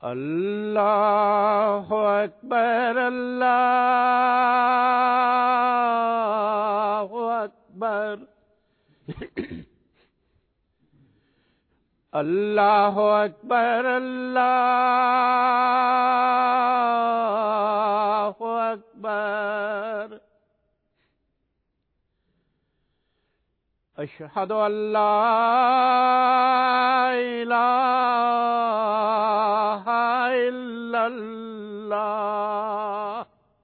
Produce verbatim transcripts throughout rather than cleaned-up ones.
अल्लाहु अकबर अल्लाहु अकबर अल्लाहु अकबर अल्लाहु अकबर अशहदु अल्ला इलाहा इल्लल्लाह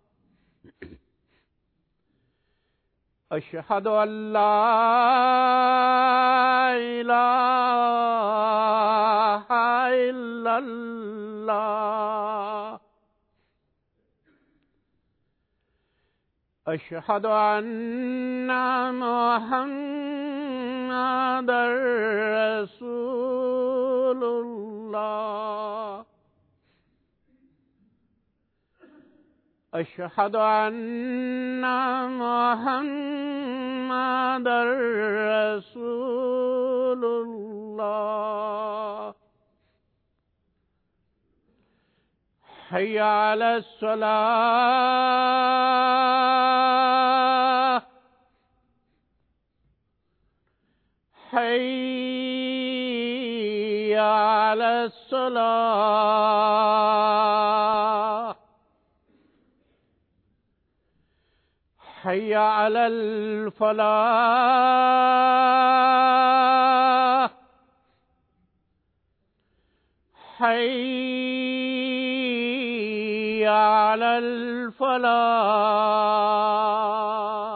अशहदु अल्ला इलाहा इल्लल्लाह अशहदु अन्ना मुहम्मदर रसूलुल्लाह अशहदु अन्ना मुहम्मदर रसूलुल्लाह हय्या अलस सलाह हय्या अलस सलाह हय्या अलल फलाह हय्या अलल फलाह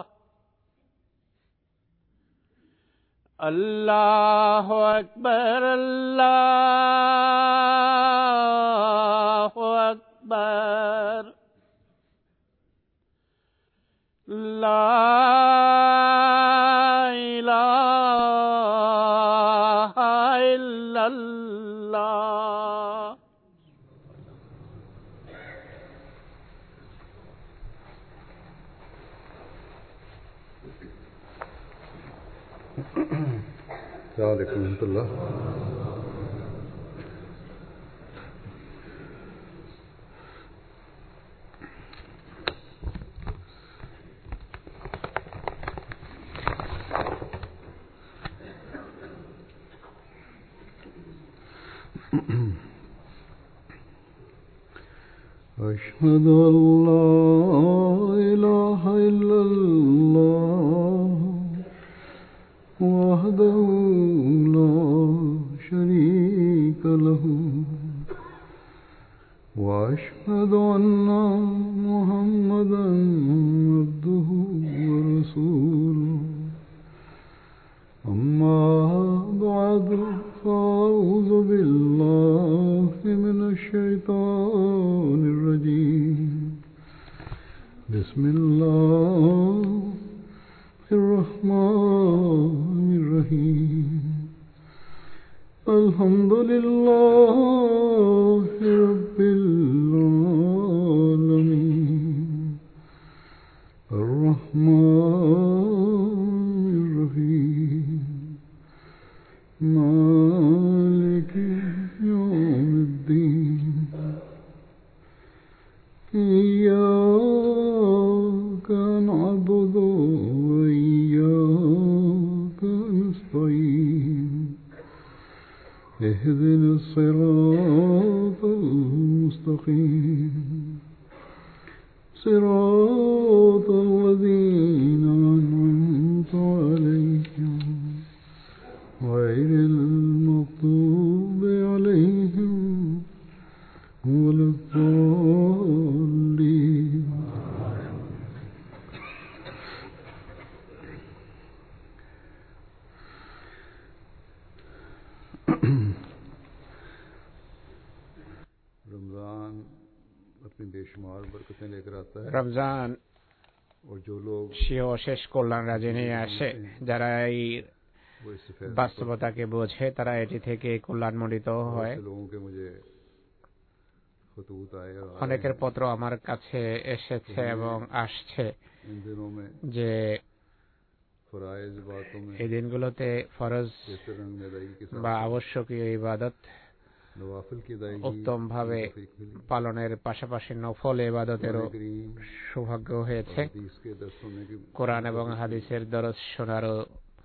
अल्लाहु अकबर अल्लाहु अकबर ला इलाहा इल्लल्लाह अस्सलामु अलैकुम रहमतुल्लाह। أشهد أن لا إله إلا الله وحده لا شريك له وأشهد أن محمدا عبده ورسوله أما بعد فأعوذ بالله من الشيطان الرجيم بسم الله الرحمن الرحيم الحمد لله رب العالمين الرحمن الرحيم مالك يوم الدين إياك نعبد وإياك نستعين اهدنا الصراط المستقيم صراط الذين أنعمت عليهم غير المغضوب عليهم ولا الضالين रमज़ान अपनी बेशुमार बरकतें लेकर आता है रमजान और जो लोग অশেষ কল্যাণ রাজি নিয়ে আসে যারা এই वो इससे फैज़ বাস্তবতাকে বোঝে তারা এটি থেকে কল্যাণমণ্ডিত হয়। लोगों के मुझे खतूत आए और অনেকের পত্র আমার কাছে এসেছে এবং আসছে इन दिनों में যে फराइज बातों में এই দিনগুলোতে ফরজ जैसे रंग में अदायगी के साथ বা আবশ্যকীয় ইবাদত नवाफिल की अदायगी উত্তমভাবে की तौफीक मिली। পালনের পাশাপাশি নফল ইবাদতেরও कुरान करीम সৌভাগ্য और হয়েছে। हदीस के दर्स सुनने की কোরআন এবং तौफीक मिली। হাদিসের দরস শোনারও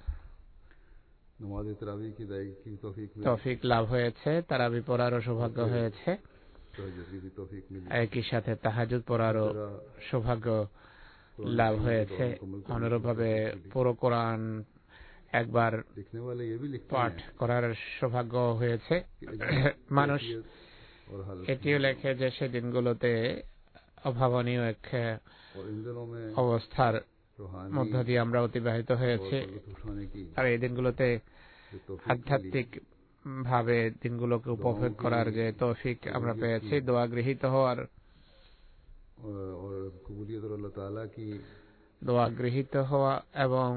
नमाज तरावी की अदायगी की तौफीक मिली। তৌফিক লাভ হয়েছে, তারাবি পড়ারও সৌভাগ্য হয়েছে, तहज्जुद की भी तौफीक मिली। একই সাথে তাহাজ্জুদ পড়ারও इस तरह সৌভাগ্য कुरान লাভ करीम को হয়েছে। दौर मुकम्मल करने की অনুরূপভাবে तौफीक मिली। পুরো কোরআন একবার लिखने वाले ये भी लिखते পাঠ हैं করার সৌভাগ্য হয়েছে। कि अजब মানুষ कैफियत और हालत এটিও में লেখে যে সে দিনগুলোতে অভাবনীয় এক और इन दिनों में অবস্থার रूहानी মধ্য দিয়ে আমরা অতিবাহিত तौर হয়েছে। पर लुत्फ उठाने की আর এই দিনগুলোতে जो तौफीक मिली আধ্যাত্মিক ভাবে দিনগুলোকে উপভোগ করার যে তৌফিক আমরা পেয়েছি, দোয়া গৃহীত হওয়ার, और और कबूलियत और अल्लाह ताला की দোয়া গৃহীত হওয়া এবং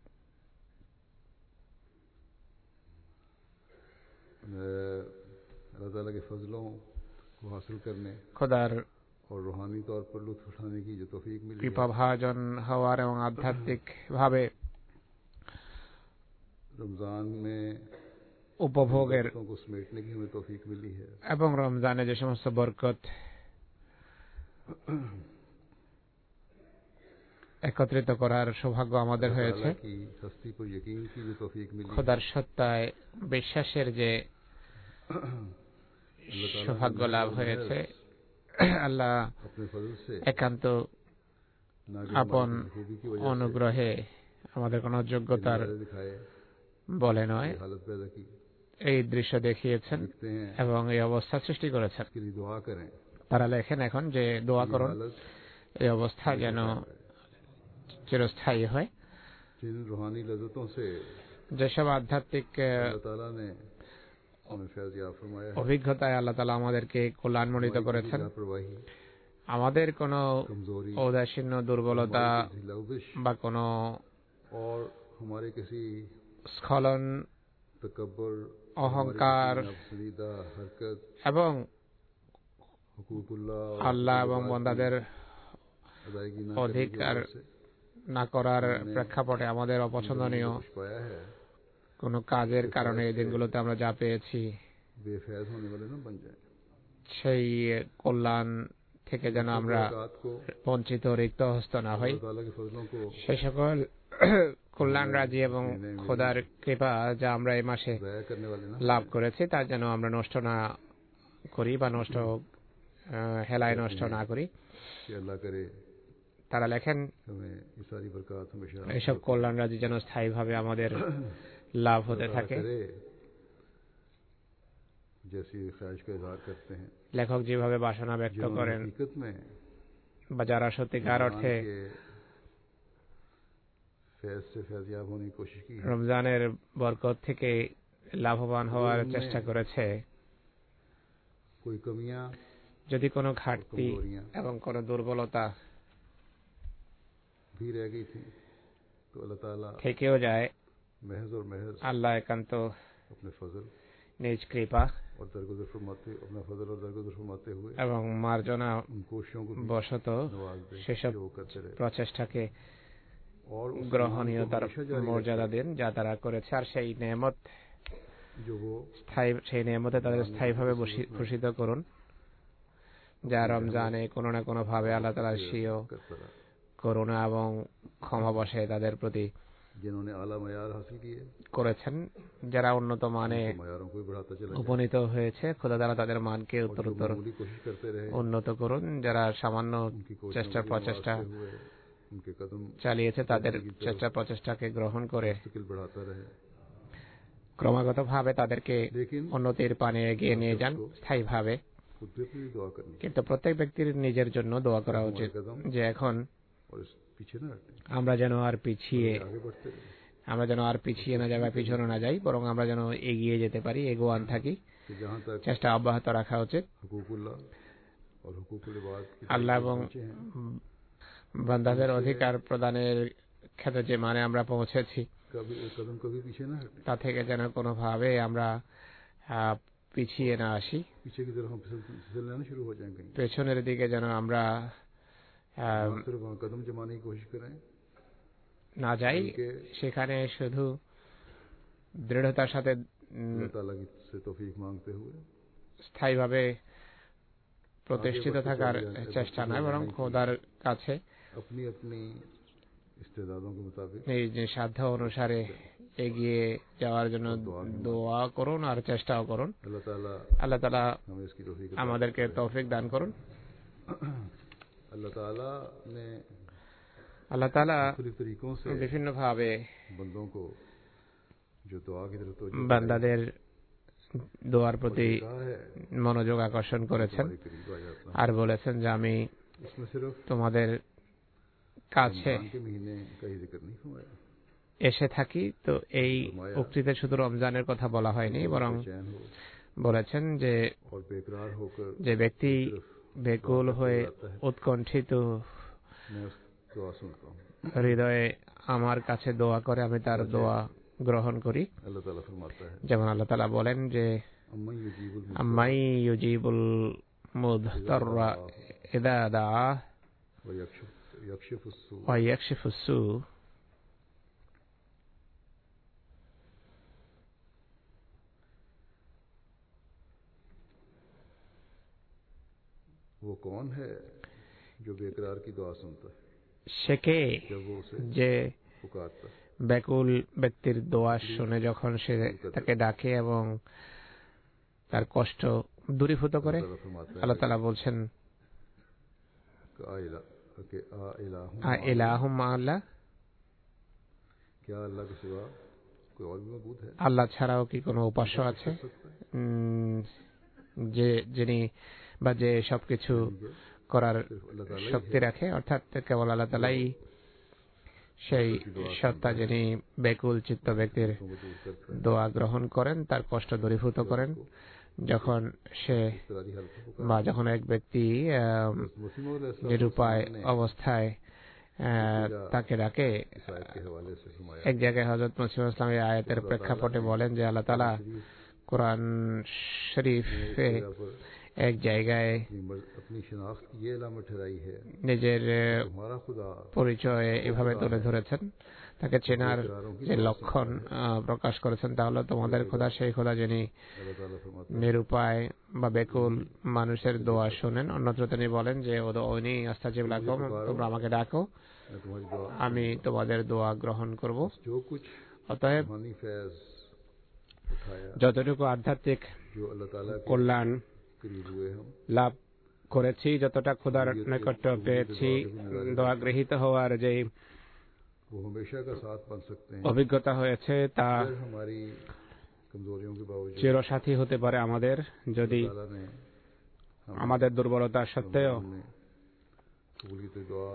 अ, अल्लाह ताला के फजलों को हासिल करने খোদার और रूहानी तौर पर लुत्फ उठाने की जो तौफीक मिली है, কৃপাভাজন হওয়ার এবং আধ্যাত্মিক ভাবে रमजान में উপভোগের बरकतों को समेटने की हमें तौफीक मिली है। এবং রমজানে যে সমস্ত বরকত একত্রিত করার সৌভাগ্য আমাদের अल्लाह হয়েছে। ताला की हस्ती पर यकीन की जो तौफीक मिली है। খোদার সত্তায় বিশ্বাসের যে अल्लाह ताला সৌভাগ্য ने লাভ महज হয়েছে, আল্লাহ अपने फजल से একান্ত ना कि আপন हमारी खूबी की वजह से অনুগ্রহে আমাদের কোনো যোগ্যতার नजारे दिखाए বলে নয়, ये हालत पैदा की। এই দৃশ্য দেখিয়েছেন लिखते हैं এবং এই অবস্থা সৃষ্টি করেছেন। इसके लिए दुआ करें। তারা লেখেন এখন যে দোয়া ये করুন हालत এই অবস্থা যেন চিরস্থায়ী হয়। जिन रूहानी लज्जतों से যেসব আধ্যাত্মিক আহ, अल्लाह ताला ने हमें फैज़ याब फरमाया है, অভিজ্ঞতায় আল্লাহ তাআলা আমাদেরকে কল্যাণমণ্ডিত हमारी করেছেন, लापरवाही, আমাদের কোনো कमजोरी, ঔদাসীন্য, দুর্বলতা हमारी किसी लग़्ज़िश বা কোনো और हमारे किसी স্খলন, तकब्बुर, অহংকার हमारी किसी नापसंदीदा हरकत, এবং हुकूकुल्लाह और আল্লাহ हुकूक এবং बात বান্দাদের की अदायगी ना करने की অধিকার वजह से না করার প্রেক্ষাপটে আমাদের जो অপছন্দনীয় कुछ पाया है, কোনো কাজের কারণে এই দিনগুলোতে আমরা যা পেয়েছি बेफैज़ होने वाले न बन जाए। সেই কল্যাণ থেকে যেন আমরা बरक़ात को, বঞ্চিত, রিক্ত হস্ত না হই। अल्लाह ताला के फजलों को সেই সকল কল্যাণ রাজি এবং খোদার কৃপা যা আমরা এই মাসে ज़ाया करने वाले ना লাভ করেছি তা যেন আমরা নষ্ট না করি বা নষ্ট আহ, হেলায় নষ্ট না করি। कि अल्लाह करे তারা লেখেন हमें ये सारी बरक़ात हमेशा এইসব কল্যাণ রাজি যেন স্থায়ীভাবে আমাদের লাভ হতে अता থাকে। करे, जैसी ख्वाहिश का इजहार करते हैं, লেখক যেভাবে বাসনা ব্যক্ত जिन्होंने করেন हकीकत में বা যারা সত্যিকার रमज़ान অর্থে के फैज़ से फैज़याब होने की कोशिश की है, রমজানের বরকত থেকে লাভবান হওয়ার उनमें চেষ্টা করেছে, कोई कमियां যদি কোনো ঘাটতি कमजोरियां এবং কোনো দুর্বলতা भी रह गई थी तो अल्लाह ताला থেকেও যায়, महज और महज আল্লাহ একান্ত अपने फजल নিজ কৃপা और दरगुजर फरमाते अपना फजल और दरगुजर फरमाते हुए এবং মার্জনা उन कोशिशों को भी বশত नवाज दे সেসব जो वो करते रहे প্রচেষ্টাকে और उस গ্রহণীয়তার हमेशा जारी মর্যাদা দিন যা তারা করেছে। আর সেই নেয়ামত रखे, जो वो স্থায়ী, সেই নেয়ামতে তাদের স্থায়ীভাবে বসি- ভূষিত করুন যা রমজানে কোনো না কোনো ভাবে আল্লাহ তাআলার স্বীয় करता रहा। করুণা এবং ক্ষমা বশে তাদের প্রতি जिन्होंने आला मयार हासिल किए, করেছেন, যারা उन्नत মানে उनके मयारों को भी बढ़ाता चला जाए, উপনীত হয়েছে, খোদা তাআলা তাদের মানকে और जो উত্তরোত্তর मामूली कोशिश करते रहे, উন্নত করুন। যারা সামান্য उनकी कोशिशों চেষ্টা को প্রচেষ্টা नवाजते हुए उनके कदम চালিয়েছে তাদের চেষ্টা প্রচেষ্টাকে গ্রহণ করে मुस्तकिल बढ़ाता रहे। ক্রমাগতভাবে তাদেরকে लेकिन উন্নতির পানে এগিয়ে নিয়ে যান স্থায়ীভাবে। खुद भी अपनी दुआ करनी चाहिए কিন্তু প্রত্যেক ব্যক্তির নিজের জন্য দোয়া করা উচিত যে এখন और इस पीछे न हटने, আমরা যেন আর পিছিয়ে आगे बढ़ते रहे। আমরা যেন আর পিছিয়ে না যাই বা পিছনে না যাই, বরং আমরা যেন এগিয়ে যেতে পারি, এগোয়ান থাকি। कि जहाँ तक চেষ্টা অব্যাহত রাখা উচিত। हुकूकुल्लाह और हुकूकुल इबाद की আল্লাহ এবং पहुंचे हैं, বান্দাদের অধিকার প্রদানের ক্ষেত্রে যে মানে আমরা পৌঁছেছি कभी एक कदम कभी पीछे न हटने, তা থেকে যেন কোনোভাবে আমরা আহ, পিছিয়ে না আসি, पीछे की तरफ हम फिसल फिसलना न शुरू हो जाएं कहीं, পেছনের দিকে যেন আমরা আহ, वहाँ सिर्फ वहाँ कदम जमाने की कोशिश करें, না যাই, बल्कि সেখানে শুধু দৃঢ়তার সাথে উম, अल्लाह ताला की से तौफीक मांगते हुए স্থায়ীভাবে প্রতিষ্ঠিত থাকার চেষ্টা নয়, বরং খোদার কাছে अपनी अपनी इस्तेदादों के मुताबिक নিজ নিজ সাধ্য অনুসারে এগিয়ে যাওয়ার জন্য দোয়া করুন আর চেষ্টাও করুন। अल्लाह ताला আল্লাহ তাআলা हमें इसकी तौफीक আমাদেরকে তৌফিক দান করুন। अल्लाह ताला ने আল্লাহ তাআলা मुख्तलिफ तरीकों से বিভিন্ন ভাবে बंदों को जो दुआ की तरफ तवज्जो বান্দাদের দোয়ার প্রতি कहा है মনোযোগ আকর্ষণ করেছেন हमारे करीब आ जाता है। আর বলেছেন যে আমি इसमें सिर्फ তোমাদের কাছে रमजान के महीने का ही जिक्र नहीं फरमाया। এসে থাকি। তো এই উক্তিতে শুধু রমজানের কথা বলা হয়নি, বরং चैन हो বলেছেন যে और बेकरार होकर যে ব্যক্তি বেকুল হয়ে উৎকণ্ঠিত मैं उस दुआ सुनता हूँ। হৃদয়ে আমার কাছে দোয়া করে, আমি তার দোয়া গ্রহণ করি। अल्लाह ताला फरमाता है যেমন আল্লাহ তাআলা বলেন যে अम्मन युजीबुल আম্মাই ইউজিবুল মুদতাররা ইযা দাআ व यक्षिफ यक्षिफुस सू ওয়া ইয়াকশিফুস সু। वो कौन है जो बेकरार की दुआ सुनता है সে কে जब वो उसे যে पुकारता है। ব্যাকুল ব্যক্তির দোয়া শুনে যখন সে তাকে ডাকে এবং তার কষ্ট দূরীভূত করে। अल्लाह फरमाता है আল্লাহ তাআলা বলছেন कि आ इला कि आ इलाहुम আ ইলাহুম আল্লাহ, क्या अल्लाह के सिवा कोई और भी मौजूद है আল্লাহ ছাড়াও কি কোনো উপাস্য আছে कर सकता है? উম, যে যিনি বা যে সবকিছু করার सिर्फ अल्लाह ताला ही শক্তি রাখে, অর্থাৎ কেবল আল্লাহ তাআলাই সেই সত্তা যিনি বেকুল চিত্ত ব্যক্তির को दूर करता है। দোয়া গ্রহণ করেন, তার কষ্ট দূরীভূত করেন। যখন সে इस्तिरारी हालत को पुकारता বা যখন এক ব্যক্তি আহ, है। मुस्लिम अलैहिस्सलाम নিরুপায় ने অবস্থায় আহ, তাকে ডাকে, इस आयत के हवाले से फरमाया এক জায়গায় হযরত মুসলিম ইসলাম এই আয়াতের প্রেক্ষাপটে বলেন যে আল্লাহ তাআলা কোরআন শরীফে यहाँ पर এক জায়গায় अपनी मर्ज- अपनी शिनाख्त की ये अलामत ठहराई है নিজের আহ, तुम्हारा खुदा পরিচয় এভাবে তুলে ধরেছেন, তাকে চেনার যে লক্ষণ আহ, প্রকাশ করেছেন তা হলো তোমাদের খোদা সেই খোদা যিনি अल्लाह ताला फरमाता নিরুপায় বা বেকুল মানুষের দোয়া শোনেন। অন্যত্র তিনি বলেন যে উদউনি আস্তাজিব লাকুম, তোমরা আমাকে ডাকো है मैं तुम्हारी दुआ আমি তোমাদের দোয়া গ্রহণ করব। जो कुछ অতএব रूहानी फैज उठाया যতটুকু আধ্যাত্মিক जो अल्लाह ताला के কল্যাণ करीब हुए हम লাভ করেছি, যতটা খোদার নৈকট্য পেয়েছি, দোয়া গৃহীত হওয়ার যে वो हमेशा का साथ बन सकते हैं অভিজ্ঞতা হয়েছে তা फिर हमारी कमजोरियों के बावजूद চিরসাথী হতে পারে আমাদের, যদি ताला ने हमें আমাদের দুর্বলতা সত্ত্বেও हमने कबूलियत दुआ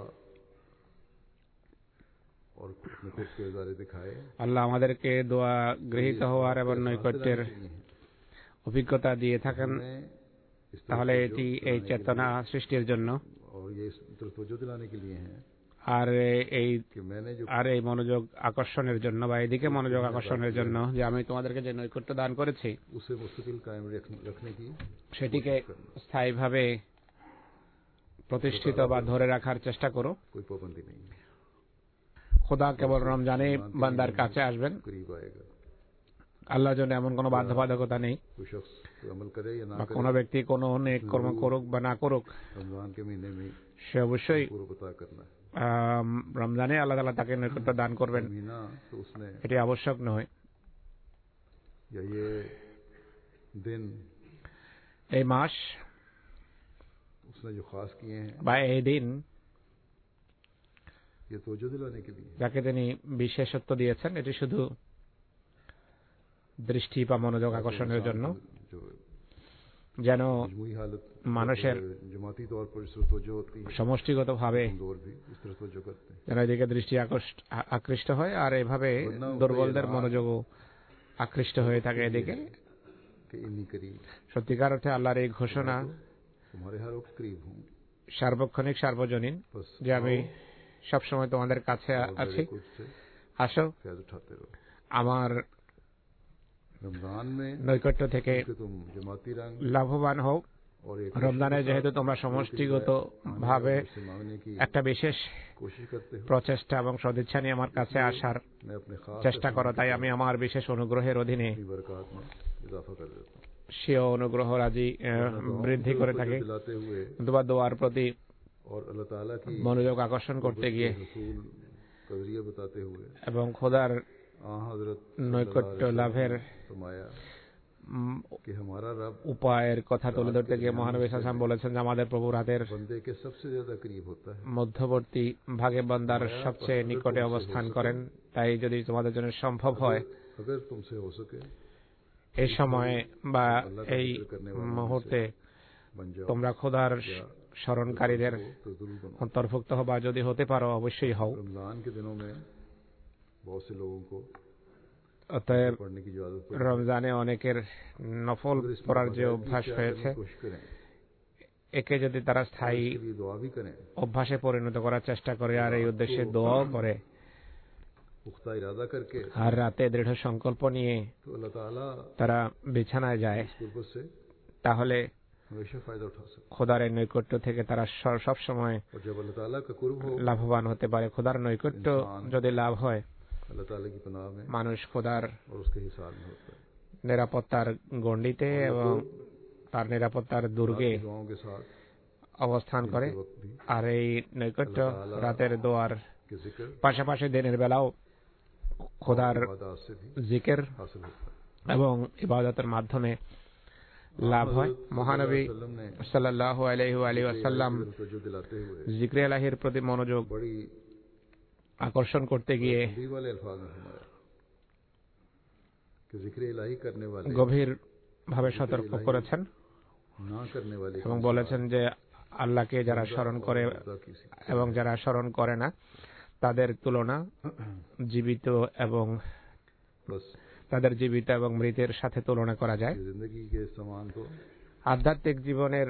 और अपने खुद के इजारे दिखाए আল্লাহ আমাদেরকে দোয়া গৃহীত হওয়ার এবং নৈকট্যের অভিজ্ঞতা দিয়ে থাকেন, हमें इस तरफ তাহলে तवज्जो এটি এই दिलाने के চেতনা সৃষ্টির জন্য और ये इस तरफ तवज्जो दिलाने के लिए हैं আর এই कि मैंने जो আর এই মনোযোগ আকর্ষণের জন্য বা এদিকে মনোযোগ আকর্ষণের জন্য যে আমি তোমাদেরকে যে নৈকট্য দান করেছি उसे मुस्तकिल कायम रख- रखने की সেটিকে স্থায়ীভাবে প্রতিষ্ঠিত বা ধরে রাখার চেষ্টা করো। कोई पाबंदी नहीं है, খোদা কেবল রমজানে বান্দার কাছে আসবেন, करीब आएगा। আল্লাহর জন্য এমন কোনো বাধ্যবাধকতা নেই। कोई शख्स कोई अमल करे या ना বা करे কোনো ব্যক্তি কোনো নেক কর্ম করুক বা না করুক, रमजान के महीने में সে অবশ্যই पूरा पता करना है। আম, রমজানে আল্লাহ তাআলা তাকে নৈকট্য দান করবেন, महीना तो उसने এটি আবশ্যক নয়। या ये दिन এই মাস उसने जो खास किए हैं বা এই দিন ये तवज्जो दिलाने के लिए যাকে তিনি বিশেষত্ব দিয়েছেন, এটি শুধু দৃষ্টি বা মনোযোগ আকর্ষণের জন্য, जो যেন मजमूई हालत মানুষের जमाती तौर पर इस तरफ तवज्जो होती है, সমষ্টিগতভাবে कमजोर भी इस तरफ तवज्जो करते हैं। যেন এদিকে দৃষ্টি আকর্ষ- আ- আকৃষ্ট হয়, আর এভাবে দুর্বলদের মনোযোগও আকৃষ্ট হয়ে থাকে এদিকে। कि इन्हीं करीब সত্যিকার অর্থে আল্লাহর এই ঘোষণা तुम्हारे हर वक्त करीब हूँ, সার্বক্ষণিক সার্বজনীন बस যে আমি সবসময় তোমাদের কাছে और আছি, मेरे कुछ से আসো फैज उठाते रहो। আমার रमजान में নৈকট্য থেকে कि तुम जमाती रंग লাভবান হও। और एक রমজানে যেহেতু তোমরা সমষ্টিগত ভাবে से मांगने की একটা বিশেষ कोशिश करते हो, প্রচেষ্টা এবং সদিচ্ছা নিয়ে আমার কাছে আসার मैं अपने खास চেষ্টা করো, তাই আমি আমার বিশেষ অনুগ্রহের অধীনে अपनी बरकत में इजाफा कर देता हूँ। সেও অনুগ্রহ রাজি বৃদ্ধি করে থাকে, অথবা দোয়ার প্রতি মনোযোগ আকর্ষণ করতে গিয়ে এবং খোদার নৈকট্য লাভের উপায়ের কথা তুলে ধরতে গিয়ে মহানবী সাল্লাল্লাহু আলাইহি ওয়াসাল্লাম বলেছেন যে আমাদের প্রভুর হাতের মধ্যবর্তী ভাগে বান্দার সবচেয়ে নিকটে অবস্থান করেন। তাই যদি তোমাদের জন্য সম্ভব হয় এই সময় বা এই মুহূর্তে তোমরা খোদার স্মরণকারীদের অন্তর্ভুক্ত হবা, যদি হতে পারো অবশ্যই হও। অতএব রমজানে অনেকের নফল পড়ার যে অভ্যাস হয়েছে, একে যদি তারা স্থায়ী অভ্যাসে পরিণত করার চেষ্টা করে আর এই উদ্দেশ্যে দোয়াও করে আর রাতে দৃঢ় সংকল্প নিয়ে তারা বিছানায় যায়, তাহলে খোদার নৈকট্য থেকে তারা সব সময় লাভবান হতে পারে। খোদার নৈকট্য যদি লাভ হয়, মানুষ খোদার নিরাপত্তার গণ্ডিতে এবং তার নিরাপত্তার দুর্গে অবস্থান করে। আর এই নৈকট্য রাতের দোয়ার পাশাপাশি দিনের বেলাও খোদার জিকির এবং ইবাদতের মাধ্যমে লাভ হয়। মহানবী সাল্লাল্লাহু আলাইহি ওয়াসাল্লাম জিকরে ইলাহির প্রতি মনোযোগ আকর্ষণ করতে গিয়ে গভীর ভাবে সতর্ক করেছেন এবং বলেছেন যে আল্লাহকে যারা স্মরণ করে এবং যারা স্মরণ করে না তাদের তুলনা জীবিত এবং তাদের জীবিত এবং মৃতের সাথে তুলনা করা যায়। আধ্যাত্মিক জীবনের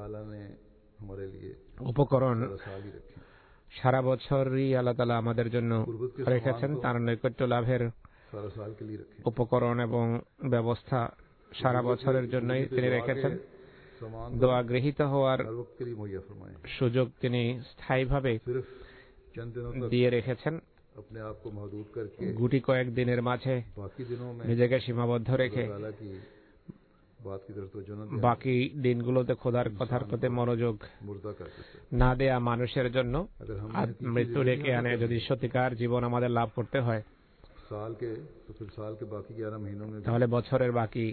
উপকরণ সারা বছরই আল্লাহ তাআলা আমাদের জন্য রেখেছেন। তার নৈকট্য লাভের উপকরণ এবং ব্যবস্থা সারা বছরের জন্যই তিনি রেখেছেন। দোয়া গৃহীত হওয়ার সুযোগ তিনি স্থায়ীভাবে দিয়ে রেখেছেন। গুটি কয়েক দিনের মাঝে নিজেকে সীমাবদ্ধ রেখে বাকি দিনগুলোতে খোদার কথার প্রতি মনোযোগ না দেয়া মানুষের জন্য মৃত্যু ডেকে আনে। যদি সত্যিকার জীবন আমাদের লাভ করতে হয়, তাহলে বছরের বাকি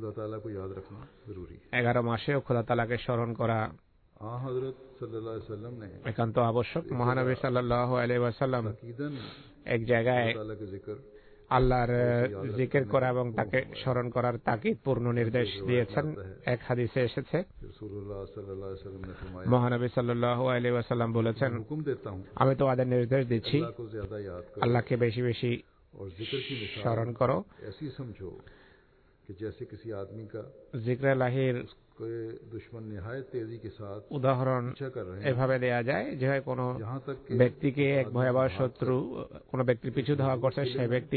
এগারো মাসেও খোদা তাআলাকে স্মরণ করা একান্ত আবশ্যক। মহানবী সাল্লাল্লাহু আলাইহি ওয়াসাল্লাম এক জায়গায় আল্লাহর জিকির করা এবং তাকে স্মরণ করার তাকিদ পূর্ণ নির্দেশ দিয়েছেন। এক হাদিসে এসেছে, মহানবী সাল্লাল্লাহু আলাইহি ওয়াসাল্লাম বলেছেন, আমি তোমাদের নির্দেশ দিচ্ছি আল্লাহকে বেশি বেশি স্মরণ করো। জিকরে ইলাহির উদাহরণ এভাবে দেয়া যায় যে কোন ব্যক্তিকে এক ভয়াবহ শত্রু কোন ব্যক্তির পিছু ধাওয়া করছে, সে ব্যক্তি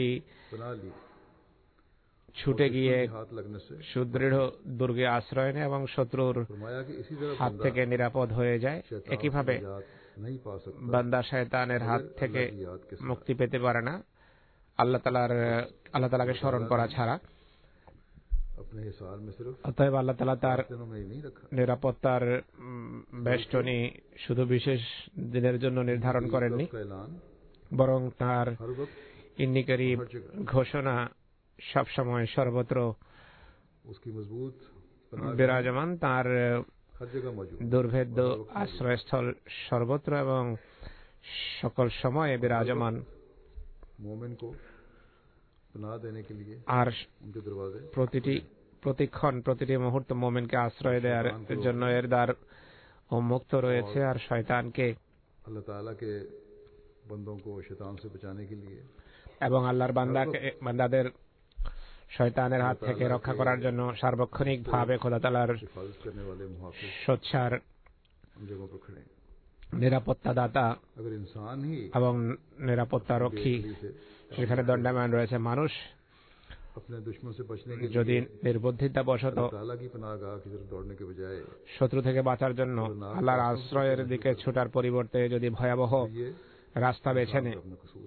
ছুটে গিয়ে সুদৃঢ় দুর্গে আশ্রয় নেয় এবং শত্রুর হাত থেকে নিরাপদ হয়ে যায়। একইভাবে বান্দা শয়তানের হাত থেকে মুক্তি পেতে পারে না আল্লাহ তাআলার আল্লাহ তাআলাকে স্মরণ করা ছাড়া। অতএব আল্লাহ তাআলা তার নিরাপত্তার বেষ্টনী শুধু বিশেষ দিনের জন্য নির্ধারণ করেননি, বরং তার ইন্নিকারী ঘোষণা সবসময় সর্বত্র বিরাজমান। তার দুর্ভেদ্য আশ্রয়স্থল সর্বত্র এবং সকল সময়ে বিরাজমান। আর প্রতিটি প্রতিক্ষণ প্রতিটি মুহূর্ত মুমিনকে আশ্রয় দেওয়ার জন্য এর দ্বার উন্মুক্ত রয়েছে। আর শয়তানকে এবং আল্লাহর বান্দাকে বান্দাদের শয়তানের হাত থেকে রক্ষা করার জন্য সার্বক্ষণিক ভাবে খোদা তাআলার সোচ্চার নিরাপত্তা দাতা এবং নিরাপত্তা রক্ষী সেখানে দণ্ডায়মান রয়েছে। মানুষ যদি নির্বুদ্ধিতা বশত শত্রু থেকে বাঁচার জন্য আল্লাহর আশ্রয়ের দিকে ছোটার পরিবর্তে যদি ভয়াবহ রাস্তা বেছে নেয়,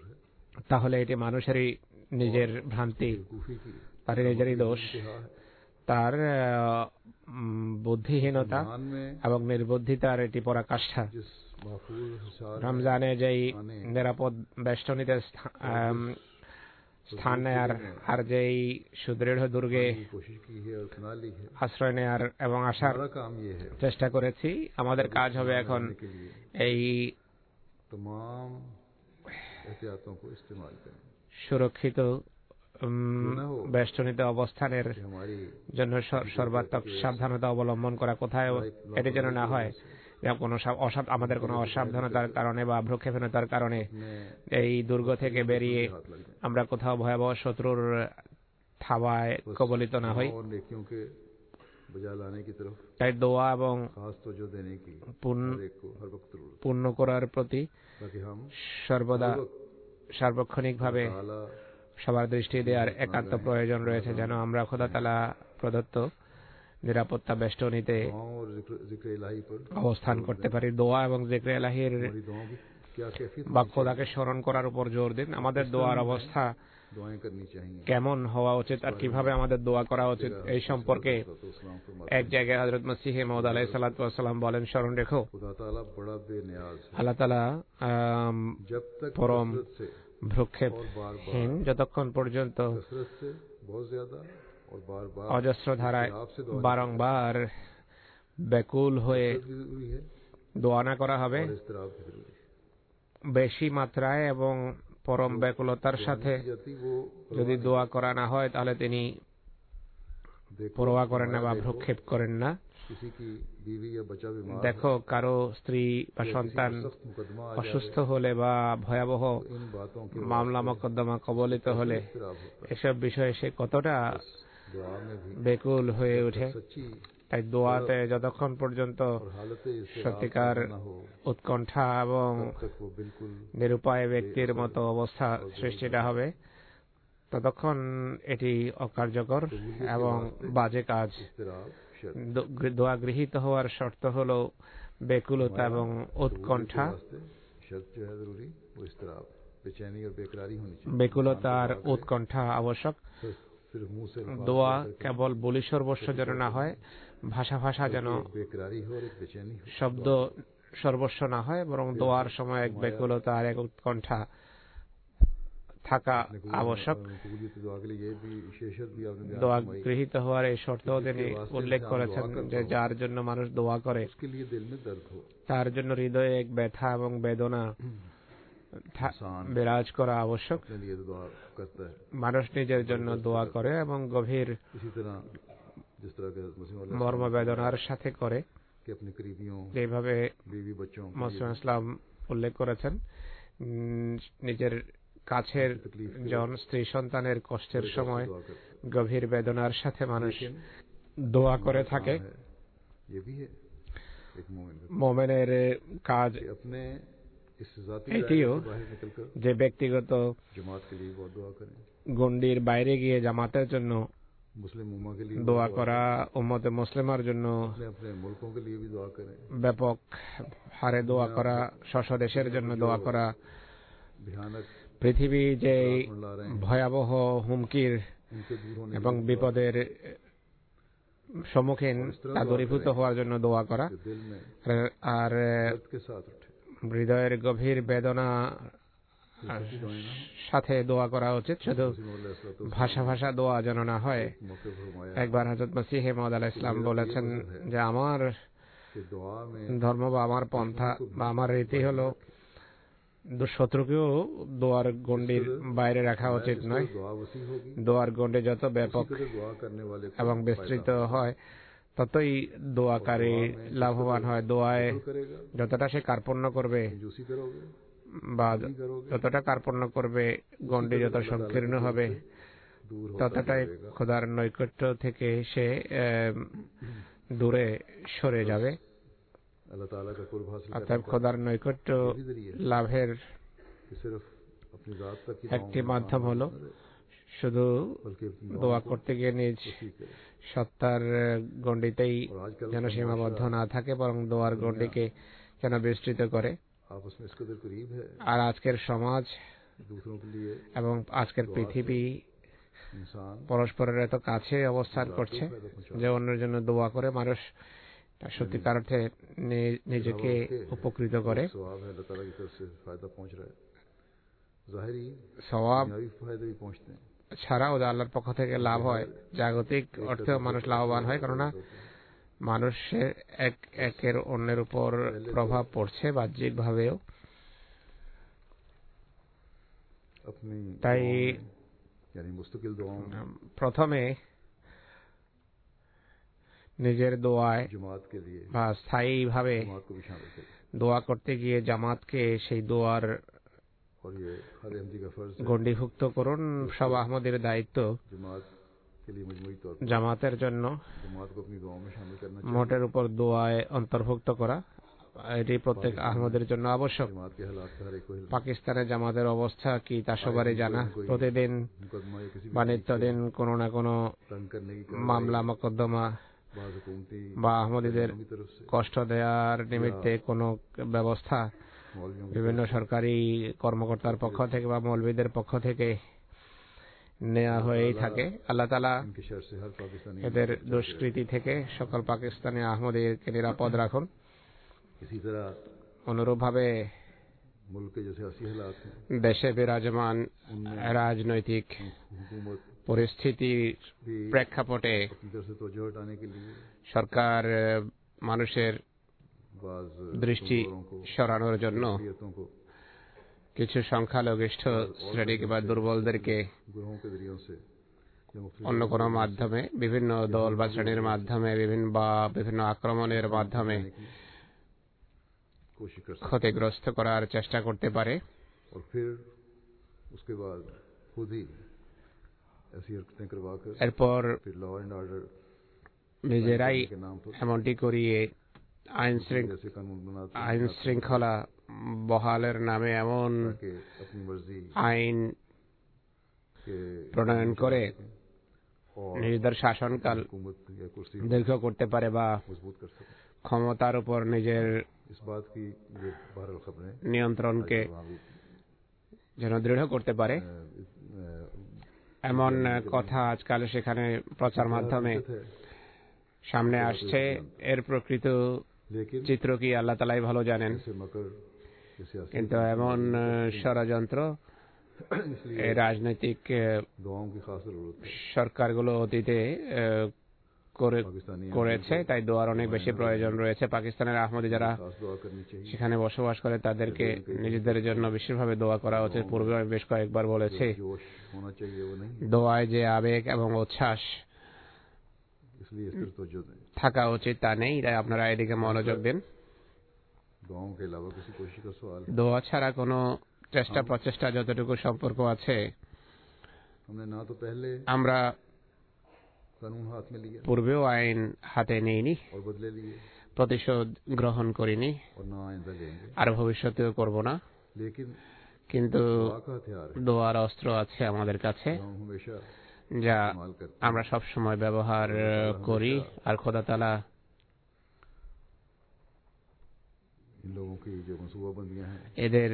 তাহলে এটি মানুষেরই নিজের ভ্রান্তি, তার নিজেরই দোষ। তার বুদ্ধিহীনতা এবং নির্বুদ্ধিতার এটি পরাকাষ্ঠা। রমজানে যেই নিরাপদ বেষ্টনীতে স্থান নেয়ার আর যেই সুদৃঢ় দুর্গে আশ্রয় নেয়ার এবং আসার চেষ্টা করেছি, আমাদের কাজ হবে এখন এই সুরক্ষিত বেষ্টনীতে অবস্থানের জন্য সর্বাত্মক সাবধানতা অবলম্বন করা। কোথায় এটি যেন না হয় কোনো আমাদের কোনো অসাবধানতার কারণে বা ভ্রুক্ষেপণতার কারণে এই দুর্গ থেকে বেরিয়ে আমরা কোথাও ভয়াবহ শত্রুর থাবায় কবলিত না হই। তাই দোয়া এবং পূর্ণ করার প্রতি সর্বদা সার্বক্ষণিকভাবে সবার দৃষ্টি দেওয়ার একান্ত প্রয়োজন রয়েছে, যেন আমরা খোদা তাআলা প্রদত্ত নিরাপত্তা বেষ্টনীতে অবস্থান করতে পারি। দোয়া এবং জিক্রে ইলাহির বা খোদাকে স্মরণ করার উপর জোর দিন। আমাদের দোয়ার অবস্থা কেমন হওয়া উচিত আর কিভাবে আমাদের দোয়া করা উচিত এই সম্পর্কে এক জায়গায় হযরত মসিহ মাউদ আলাইহিস সালাতু ওয়াস সালাম বলেন, স্মরণ রেখো আল্লাহ তাআলা পরম ভ্রুক্ষেপহীন, যতক্ষণ পর্যন্ত অজস্র ধারায় বারংবার ব্যাকুল হয়ে দোয়া না করা হবে, বেশি মাত্রায় এবং পরম ব্যাকুলতার সাথে যদি দোয়া করা না হয় তাহলে তিনি পরোয়া করেন না বা ভ্রুক্ষেপ করেন না। দেখো, কারো স্ত্রী বা সন্তান অসুস্থ হলে বা ভয়াবহ মামলা মোকদ্দমা কবলিত হলে এসব বিষয়ে সে কতটা ব্যাকুল হয়ে ওঠে। তাই দোয়াতে যতক্ষণ পর্যন্ত সত্যিকার উৎকণ্ঠা এবং নিরুপায় ব্যক্তির মতো অবস্থা সৃষ্টিটা হবে, ততক্ষণ এটি অকার্যকর এবং বাজে কাজ। দোয়া গৃহীত হওয়ার শর্ত হল ব্যাকুলতা এবং উৎকণ্ঠা। ব্যাকুলতা আর উৎকণ্ঠা আবশ্যক। দোয়া কেবল বলি সর্বস্ব যেন না হয়, ভাষা ভাষা যেন শব্দ সর্বস্ব না হয়, বরং দোয়ার সময় এক ব্যাকুলতা আর এক উৎকণ্ঠা থাকা আবশ্যক। দোয়া গৃহীত হওয়ার এই শর্ত তিনি উল্লেখ করেছেন যে যার জন্য মানুষ দোয়া করে তার জন্য হৃদয়ে এক ব্যথা এবং বেদনা বিরাজ করা আবশ্যক। মানুষ নিজের জন্য দোয়া করে এবং গভীর মর্মবেদনার সাথে করে, যেভাবে মুসলিম ইসলাম উল্লেখ করেছেন। নিজের কাছের জন স্ত্রী সন্তানের কষ্টের সময় গভীর বেদনার সাথে মানুষ দোয়া করে থাকে। মুমিনের কাজ এটিও যে ব্যক্তিগত গণ্ডির বাইরে গিয়ে জামাতের জন্য দোয়া করা, উম্মতে মুসলিমার জন্য ব্যাপক হারে দোয়া করা, স্ব দেশের জন্য দোয়া করা, পৃথিবী যে ভয়াবহ হুমকির এবং বিপদের সম্মুখীন তা দূরীভূত হওয়ার জন্য দোয়া করা, আর হৃদয়ের গভীর বেদনা সাথে দোয়া করা উচিত। শুধু ভাষা ভাষা দোয়া যেন না হয়। একবার হযরত মসিহ মাউদ আলাইহিস সালাম বলেছেন যে আমার ধর্ম বা আমার পন্থা বা আমার রীতি হলো শত্রুকেও দোয়ার গণ্ডির বাইরে রাখা উচিত নয়। দোয়ার গণ্ডি যত ব্যাপক এবং বিস্তৃত হয় ততই দোয়াকারী লাভবান হয়। দোয়ায় যতটা সে কার্পণ্য করবে বা যতটা কার্পণ্য করবে, গণ্ডি যত সংকীর্ণ হবে, ততটাই খোদার নৈকট্য থেকে সে দূরে সরে যাবে। অতএব খোদার নৈকট্য লাভের একটি মাধ্যম হলো শুধু দোয়া করতে গিয়ে নিজ সত্তার গণ্ডিতেই যেন সীমাবদ্ধ না থাকে, বরং দোয়ার গণ্ডিকে যেন বিস্তৃত করে। আর আজকের সমাজ এবং আজকের পৃথিবী পরস্পরের এত কাছে অবস্থান করছে যে অন্যের জন্য দোয়া করে মানুষ সত্যিকার অর্থে নিজেকে উপকৃত করে। সওয়াব ছাড়াও আল্লাহর পক্ষ থেকে লাভ হয়, জাগতিক অর্থেও মানুষ লাভবান হয়, কেননা মানুষের এক একের অন্যের উপর প্রভাব পড়ছে বাহ্যিক ভাবেও। তাই প্রথমে নিজের দোয়ায় বা স্থায়ীভাবে দোয়া করতে গিয়ে জামাতকে সেই দোয়ার গণ্ডিভুক্ত করুন। সব আহমদের দায়িত্ব জামাতের জন্য মোটের উপর দোয়ায় অন্তর্ভুক্ত করা, এটি প্রত্যেক আহমদের জন্য আবশ্যক। পাকিস্তানের জামাতের অবস্থা কি তা সবারই জানা। প্রতিদিন বা নিত্যদিন কোনো না কোনো মামলা মোকদ্দমা বা আহমদীদের কষ্ট দেওয়ার নিমিত্তে কোনো ব্যবস্থা বিভিন্ন সরকারি কর্মকর্তার পক্ষ থেকে বা মৌলবীদের পক্ষ থেকে নেওয়া হয়েই থাকে। আল্লাহ তাআলা এদের দুষ্কৃতি থেকে সকল পাকিস্তানি আহমদীকে নিরাপদ রাখুন। অনুরূপভাবে দেশে বিরাজমান রাজনৈতিক পরিস্থিতির প্রেক্ষাপটে সরকার মানুষের দৃষ্টি সরানোর জন্য কিছু সংখ্যালঘিষ্ঠ শ্রেণী বা দুর্বলদেরকে অন্য কোনো মাধ্যমে, বিভিন্ন দল বা শ্রেণীর মাধ্যমে, বিভিন্ন বা বিভিন্ন আক্রমণের মাধ্যমে ক্ষতিগ্রস্ত করার চেষ্টা করতে পারে। এরপর নিজেরাই এমনটি করিয়ে আইন শৃঙ্খলা বহালের নামে এমন আইন প্রণয়ন করে নিজেদের শাসনকাল দীর্ঘ করতে পারে বা ক্ষমতার উপর নিজের নিয়ন্ত্রণকে যেন দৃঢ় করতে পারে, এমন কথা আজকাল সেখানে প্রচার মাধ্যমে সামনে আসছে। এর প্রকৃত চিত্র কি আল্লাহ তাআলাই ভালো জানেন, কিন্তু এমন ষড়যন্ত্র এই রাজনৈতিক সরকারগুলো অতীতে করেছে, তাই দোয়ার অনেক বেশি প্রয়োজন রয়েছে। পাকিস্তানের আহমদী যারা সেখানে বসবাস করে তাদেরকে নিজেদের জন্য বিশেষভাবে দোয়া করা উচিত। পূর্বে আমি বেশ কয়েকবার বলেছি, দোয়ায় যে আবেগ এবং উচ্ছ্বাস থাকা উচিত তা নেই, তাই আপনারা এদিকে মনোযোগ দিন। দোয়া ছাড়া কোনো চেষ্টা প্রচেষ্টা যতটুকু সম্পর্ক আছে, আমরা পূর্বেও আইন হাতে নেইনি, প্রতিশোধ গ্রহণ করিনি, আর ভবিষ্যতেও করব না, কিন্তু দোয়ার অস্ত্র আছে আমাদের কাছে যা আমরা সব সময় ব্যবহার করি। আর খোদা তাআলা এদের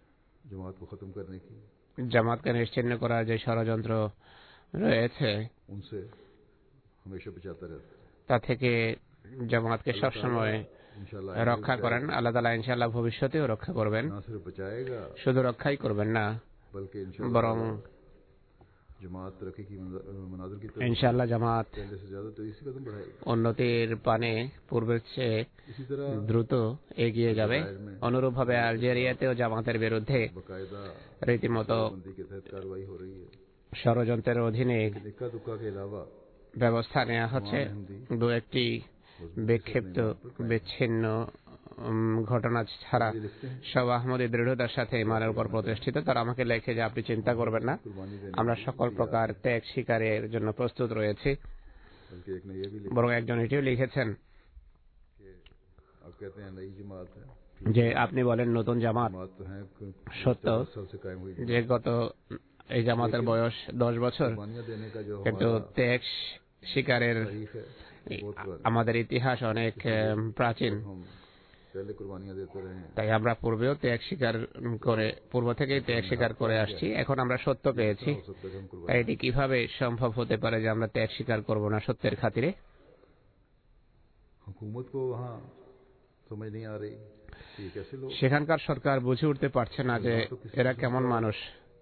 জামাতকে নিশ্চিহ্ন করার যে ষড়যন্ত্র রয়েছে তা থেকে জামাতকে সবসময় রক্ষা করেন। আল্লাহ তাআলা ইনশাআল্লাহ ভবিষ্যতেও রক্ষা করবেন। শুধু রক্ষাই করবেন না, বরং ইনশাআল্লাহ জামাত উন্নতির পানে পূর্বের চেয়ে দ্রুত এগিয়ে যাবে। অনুরূপভাবে আলজেরিয়াতেও জামাতের বিরুদ্ধে রীতিমতো ষড়যন্ত্রের অধীনে ব্যবস্থা নেওয়া হচ্ছে। দু একটি বিক্ষিপ্ত বিচ্ছিন্ন ঘটনা ছাড়া সব আহমদী দৃঢ়তার সাথে ইমানের উপর প্রতিষ্ঠিত। তারা আমাকে লেখে যে আপনি চিন্তা করবেন না, আমরা সকল প্রকার ত্যাগ স্বীকারের জন্য প্রস্তুত রয়েছি। বরং একজন এটিও লিখেছেন যে আপনি বলেন নতুন জামাত, সত্য যে গত এই জামাতের বয়স দশ বছর, কিন্তু ত্যাগ স্বীকারের আমাদের ইতিহাস অনেক প্রাচীন। তাই আমরা পূর্বেও ত্যাগ স্বীকার করে পূর্ব থেকেই ত্যাগ স্বীকার করে আসছি, এখন আমরা সত্য পেয়েছি। তাই এটি কিভাবে সম্ভব হতে পারে যে আমরা ত্যাগ স্বীকার করব না সত্যের খাতিরে? সেখানকার সরকার বুঝে উঠতে পারছে না যে এরা কেমন মানুষ,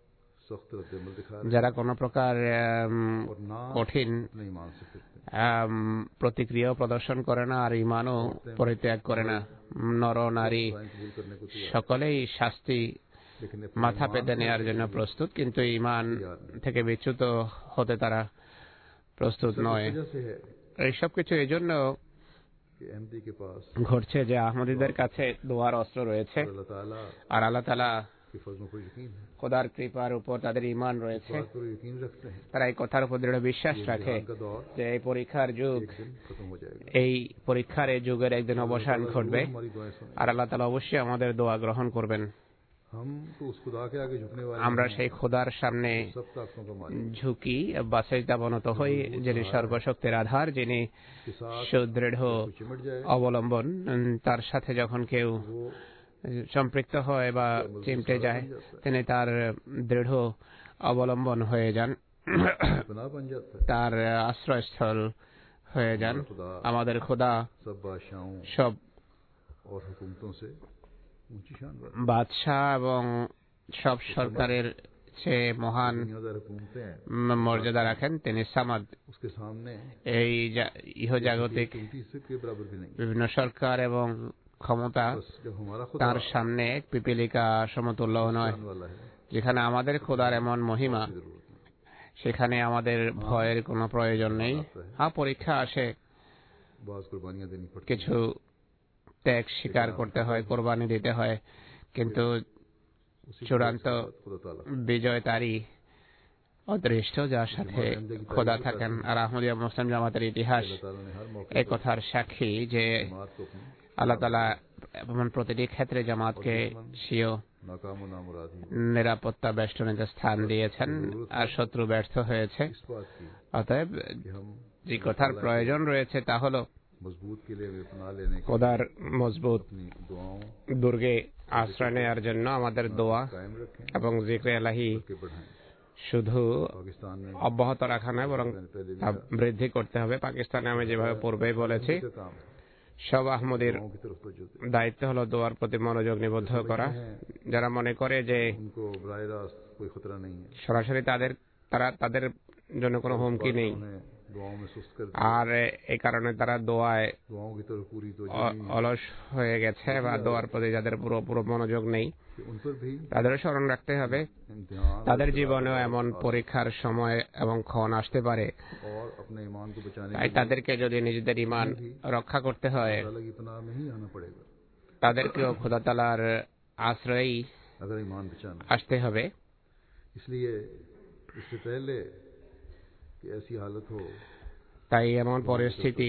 যারা কোন প্রকার কঠিন প্রতিক্রিয়া প্রদর্শন করে না আর ইমানও পরিত্যাগ করে না। নর নারী সকলেই শাস্তি মাথা পেতে নেওয়ার জন্য প্রস্তুত, কিন্তু ইমান থেকে বিচ্যুত হতে তারা প্রস্তুত নয়। এইসব কিছু এই জন্য ঘটছে যে আহমদীদের কাছে দোয়ার অস্ত্র রয়েছে আর আল্লাহ তাআলা খোদার কৃপার উপর তাদের ঈমান রয়েছে। তারা এই কথার উপর দৃঢ় বিশ্বাস রাখে যে এই পরীক্ষার যুগ, এই পরীক্ষার এই যুগের একদিন অবসান ঘটবে আর আল্লাহ তাআলা অবশ্যই আমাদের দোয়া গ্রহণ করবেন। আমরা সেই খোদার সামনে ঝুঁকি বা সেজদাবনত হই, যিনি সর্বশক্তির আধার, যিনি সুদৃঢ় অবলম্বন। তার সাথে যখন কেউ সম্পৃক্ত হয় বা চিমটে যায়, তিনি তার দৃঢ় অবলম্বন হয়ে যান, তার আশ্রয়স্থল হয়ে যান। আমাদের খোদা সব বাদশাহ এবং সব সরকারের চেয়ে মহান মর্যাদা রাখেন। তিনি সামাদ, এই ইহজাগতিক বিভিন্ন সরকার এবং ক্ষমতা তার সামনে পিপীলিকা সমতুল্য নয়। যেখানে আমাদের খোদার এমন মহিমা, সেখানে আমাদের ভয়ের কোনো প্রয়োজন নেই। হ্যাঁ, পরীক্ষা আসে, কিছু ত্যাগ স্বীকার করতে হয়, কোরবানি দিতে হয়, কিন্তু চূড়ান্ত বিজয় তারই অদৃষ্ট যার সাথে খোদা থাকেন। আর আহমদিয়া মুসলিম জামাতের ইতিহাস এই কথার সাক্ষী যে আল্লাহ তাআলা এমন প্রতিটি ক্ষেত্রে জামাতকে স্বীয় নিরাপত্তা বেষ্টনীতে স্থান দিয়েছেন আর শত্রু ব্যর্থ হয়েছে। অতএব যে কথার প্রয়োজন রয়েছে তা হল খোদার মজবুত দুর্গে আশ্রয় নেওয়ার জন্য আমাদের দোয়া এবং জিক্রে ইলাহি শুধু অব্যাহত রাখা নয়, বরং বৃদ্ধি করতে হবে। পাকিস্তানে আমি যেভাবে পূর্বেই বলেছি, সব আহমদীর দায়িত্ব হলো দোয়ার প্রতি মনোযোগ নিবদ্ধ করা। যারা মনে করে যে সরাসরি তাদের তারা তাদের জন্য কোনো হুমকি নেই আর এই কারণে তারা দোয়ায় অলস হয়ে গেছে বা দোয়ার প্রতি যাদের পুরো পুরো মনোযোগ নেই, তাদেরও স্মরণ রাখতে হবে তাদের জীবনেও এমন পরীক্ষার সময় এবং ক্ষণ আসতে পারে। তাই তাদেরকে যদি নিজেদের ঈমান রক্ষা করতে হয়, তাদেরকেও খোদা তাআলার আশ্রয়েই আসতে হবে। তাই এমন পরিস্থিতি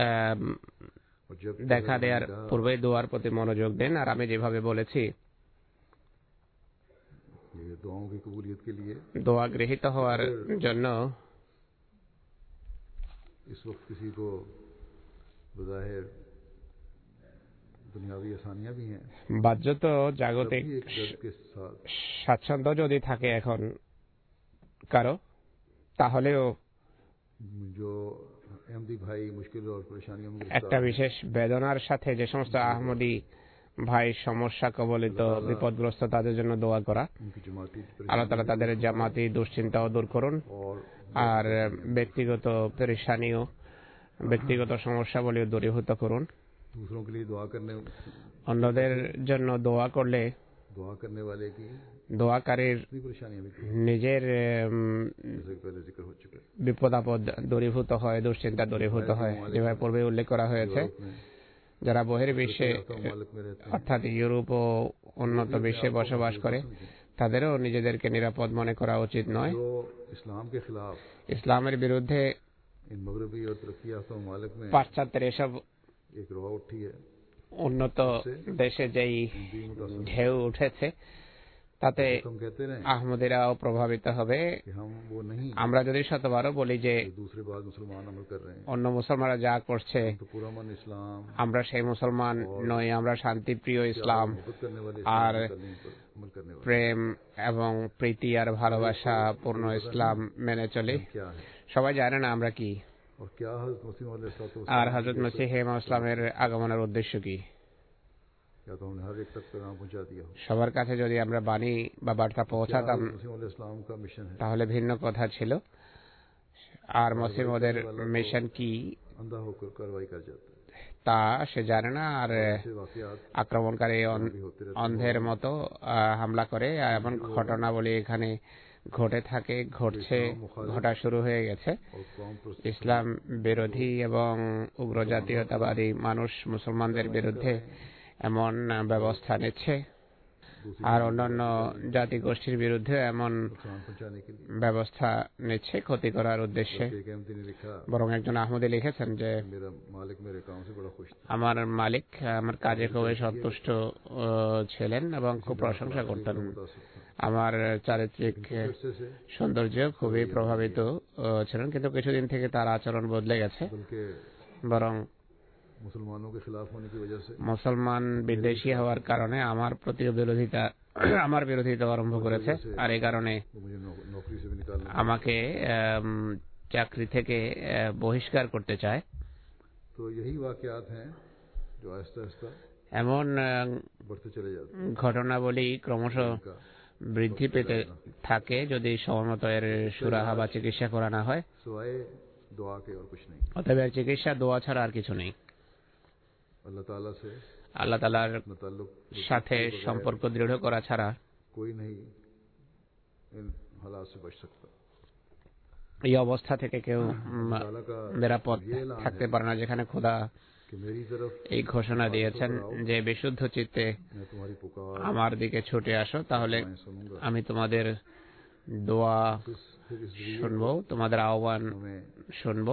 দেখা দেওয়ার পূর্বে দোয়ার প্রতি মনোযোগ দেন। আর আমি যেভাবে বলেছি, দোয়া গৃহীত হওয়ার জন্য বাহ্যত জাগতিক স্বাচ্ছন্দ্য যদি থাকে এখন কারো, তাহলেও একটা বিশেষ বেদনার সাথে যে সমস্ত আহমদী ভাই সমস্যা কবলিত, বিপদগ্রস্ত, তাদের জন্য দোয়া করা। আল্লাহ তাআলা তাদের জামাতি দুশ্চিন্তাও দূর করুন আর ব্যক্তিগত পেরেশানিও, ব্যক্তিগত সমস্যাবলীও দূরীভূত করুন। অন্যদের জন্য দোয়া করলে দোয়াকারীর নিজের বিপদ আপদ দূরীভূত হয়, দুশ্চিন্তা দূরীভূত হয়। যেভাবে পূর্বে উল্লেখ করা হয়েছে, যারা বহির্বিশ্বে অর্থাৎ ইউরোপ ও উন্নত বিশ্বে বসবাস করে, তাদেরও নিজেদেরকে নিরাপদ মনে করা উচিত নয়। ইসলামের বিরুদ্ধে পাশ্চাত্যের এসব উন্নত দেশে যেই ঢেউ উঠেছে, তাতে আহমদীরাও প্রভাবিত হবে। আমরা যদি শতবারও বলি যে অন্য মুসলমানরা যা করছে আমরা সেই মুসলমান নই, আমরা শান্তিপ্রিয় ইসলাম আর প্রেম এবং প্রীতি আর ভালোবাসা পূর্ণ ইসলাম মেনে চলি, সবাই জানে না আমরা কি, আর হযরত মসিহ মাউদ ইসলামের আগমনের উদ্দেশ্য কি। সবার কাছে যদি আমরা বাণী বা বার্তা পৌঁছাতাম তাহলে ভিন্ন কথা ছিল। আর মসিহ মাউদের মিশন কি তা সে জানে না, আর আক্রমণকারী অন্ধের মতো হামলা করে। এমন ঘটনাবলী এখানে ঘটে থাকে, ঘটছে, ঘটা শুরু হয়ে গেছে। ইসলাম বিরোধী এবং উগ্র জাতীয়তাবাদী মানুষ মুসলমানদের বিরুদ্ধে এমন ব্যবস্থা নিচ্ছে, আর অন্যান্য জাতিগোষ্ঠীর বিরুদ্ধে এমন ব্যবস্থা নিচ্ছে ক্ষতি করার উদ্দেশ্যে। বরং একজন আহমদী লিখেছেন যে আমার মালিক আমার কাজে খুবই সন্তুষ্ট ছিলেন এবং খুব প্রশংসা করতেন। আমার চারিত্রিক সৌন্দর্য খুবই প্রভাবিত ছিলেন, কিন্তু কিছুদিন থেকে তার আচরণ বদলে গেছে। বরং মুসলমান বিদ্বেষী হওয়ার কারণে আমার প্রতি বিরোধিতা আমার বিরোধিতা আরম্ভ করেছে, আর এই কারণে আমাকে চাকরি থেকে বহিষ্কার করতে চায়। এমন ঘটনাবলী ক্রমশ বৃদ্ধি পেতে থাকে যদি সময়মতো এর সুরাহা বা চিকিৎসা করা না হয়। অতএব এর চিকিৎসা দোয়া ছাড়া আর কিছু নেই। আল্লাহ তাআলার সাথে সম্পর্ক দৃঢ় করা ছাড়া এই অবস্থা থেকে কেউ নিরাপদ থাকতে পারে না, যেখানে খোদা এই ঘোষণা দিয়েছেন যে বিশুদ্ধ চিত্তে আমার দিকে ছুটে আসো, তাহলে আমি তোমাদের দোয়া শুনবো, তোমাদের আহ্বান শুনবো।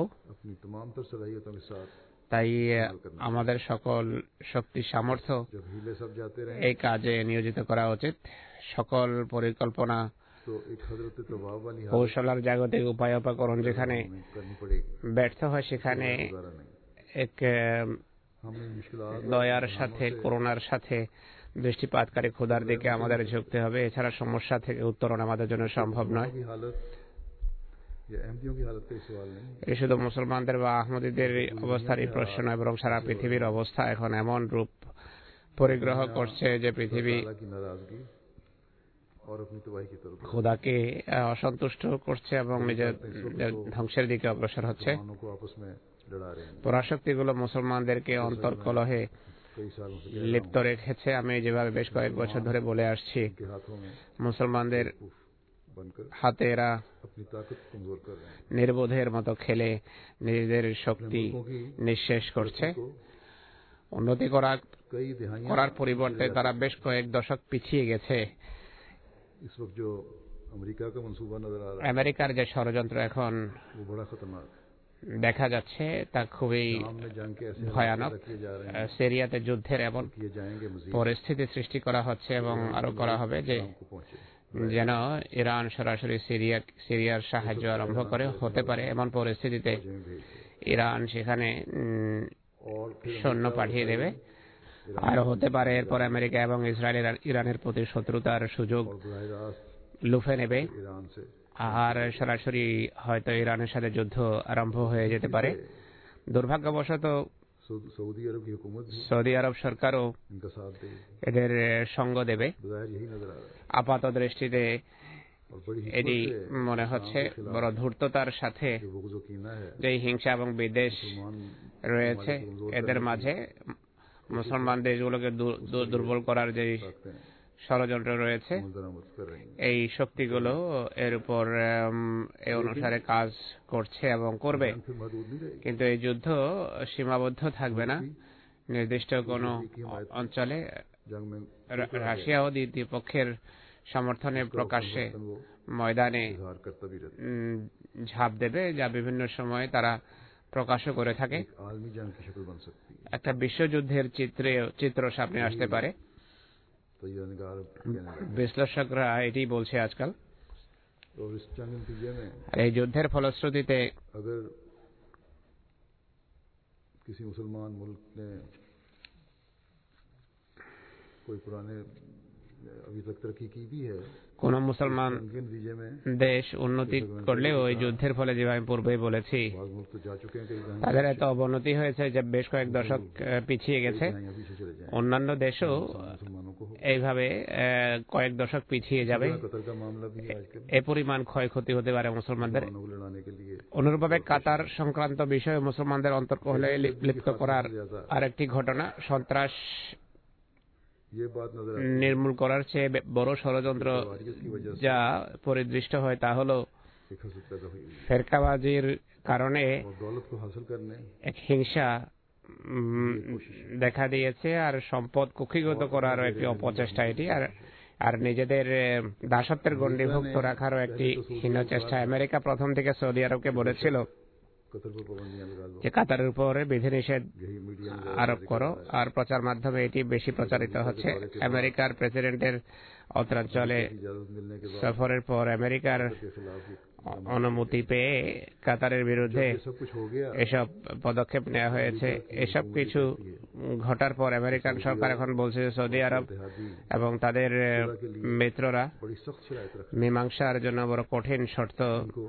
তাই আমাদের সকল শক্তি সামর্থ্য এই কাজে নিয়োজিত করা উচিত। সকল পরিকল্পনা কৌশলার জাগতিক উপায় উপকরণ যেখানে ব্যর্থ হয় সেখানে এক দয়ার সাথে করুণার সাথে দৃষ্টিপাতকারী খোদার দিকে আমাদের ঝুঁকতে হবে। এছাড়া সমস্যা থেকে উত্তরণ আমাদের জন্য সম্ভব নয়। এ শুধু মুসলমানদের বা আহমদীদের অবস্থারই প্রশ্ন নয়, বরং সারা পৃথিবীর অবস্থা এখন এমন রূপ পরিগ্রহ করছে যে পৃথিবী খোদাকে অসন্তুষ্ট করছে এবং নিজের ধ্বংসের দিকে অগ্রসর হচ্ছে। পরাশক্তিগুলো মুসলমানদেরকে অন্তর্কলহে লিপ্ত রেখেছে। আমি যেভাবে বেশ কয়েক বছর ধরে বলে আসছি, মুসলমানদের হাতে এরা নির্বোধের মতো খেলে নিজেদের শক্তি নিঃশেষ করছে। উন্নতি করার করার পরিবর্তে তারা বেশ কয়েক দশক পিছিয়ে গেছে। আমেরিকার যে ষড়যন্ত্র এখন দেখা যাচ্ছে তা খুবই ভয়ানক। সিরিয়াতে যুদ্ধের এমন পরিস্থিতি সৃষ্টি করা হচ্ছে এবং আরো করা হবে যে যেন ইরান সরাসরি সিরিয়া সিরিয়ার সাহায্য আরম্ভ করে। হতে পারে এমন পরিস্থিতিতে ইরান সেখানে সৈন্য পাঠিয়ে দেবে, আর হতে পারে এরপর আমেরিকা এবং ইসরায়েল ইরানের প্রতি শত্রুতার সুযোগ লুফে নেবে, আর সরাসরি হয়তো ইরানের সাথে যুদ্ধ আরম্ভ হয়ে যেতে পারে। দুর্ভাগ্যবশত সৌদি আরব সরকারও এদের সঙ্গ দেবে। আপাত দৃষ্টিতে এটি মনে হচ্ছে বড় ধূর্ততার সাথে যে হিংসা এবং বিদ্বেষ রয়েছে এদের মাঝে, মুসলমান দেশগুলোকে দুর্বল করার যে ষড়যন্ত্র রয়েছে, এই শক্তিগুলো এর উপর এ অনুসারে কাজ করছে এবং করবে। কিন্তু এই যুদ্ধ সীমাবদ্ধ থাকবে না নির্দিষ্ট কোনো অঞ্চলে। রাশিয়াও দ্বিতীয় পক্ষের সমর্থনে প্রকাশ্যে ময়দানে ঝাঁপ দেবে, যা বিভিন্ন সময়ে তারা প্রকাশ করে থাকে। একটা বিশ্বযুদ্ধের চিত্রে চিত্র সামনে আসতে পারে। বিশ্লেষকরা এটি বলছে আজকাল। এই যুদ্ধের ফলশ্রুতিতে किसी मुसलमान मुल्क ने कोई पुराने अभी तक तरक्की की भी है, কোন মুসলমান দেশ উন্নতি করলেও ওই যুদ্ধের ফলে যেভাবে পূর্বেই বলেছি তাদের এত অবনতি হয়েছে যে বেশ কয়েক দশক পিছিয়ে গেছে। অন্যান্য দেশও এইভাবে কয়েক দশক পিছিয়ে যাবে, এ পরিমাণ ক্ষয়ক্ষতি হতে পারে মুসলমানদের। অনুরূপভাবে কাতার সংক্রান্ত বিষয়ে মুসলমানদের অন্তর্কলহে লিপ্ত করার আরেকটি ঘটনা, সন্ত্রাস নির্মূল করার চেয়ে বড় ষড়যন্ত্র যা পরিদৃষ্ট হয় তা হল ফেরকাবাজির কারণে এক হিংসা দেখা দিয়েছে আর সম্পদ কুক্ষিগত করারও একটি অপচেষ্টা এটি, আর আর নিজেদের দাসত্বের গণ্ডীভুক্ত রাখারও একটি হীন চেষ্টা। আমেরিকা প্রথম থেকে সৌদি আরবকে বলেছিল যে কাতারের উপরে বিধিনিষেধ আরোপ করো, আর প্রচার মাধ্যমে এটি বেশি প্রচারিত হচ্ছে। আমেরিকার প্রেসিডেন্টের অত্রাঞ্চলে সফরের পর আমেরিকার অনুমতি পেয়ে কাতারের বিরুদ্ধে এসব পদক্ষেপ নেওয়া হয়েছে। এসব কিছু ঘটার পর আমেরিকান সরকার এখন বলছে যে সৌদি আরব এবং তাদের মিত্ররা মীমাংসার জন্য বড় কঠিন শর্ত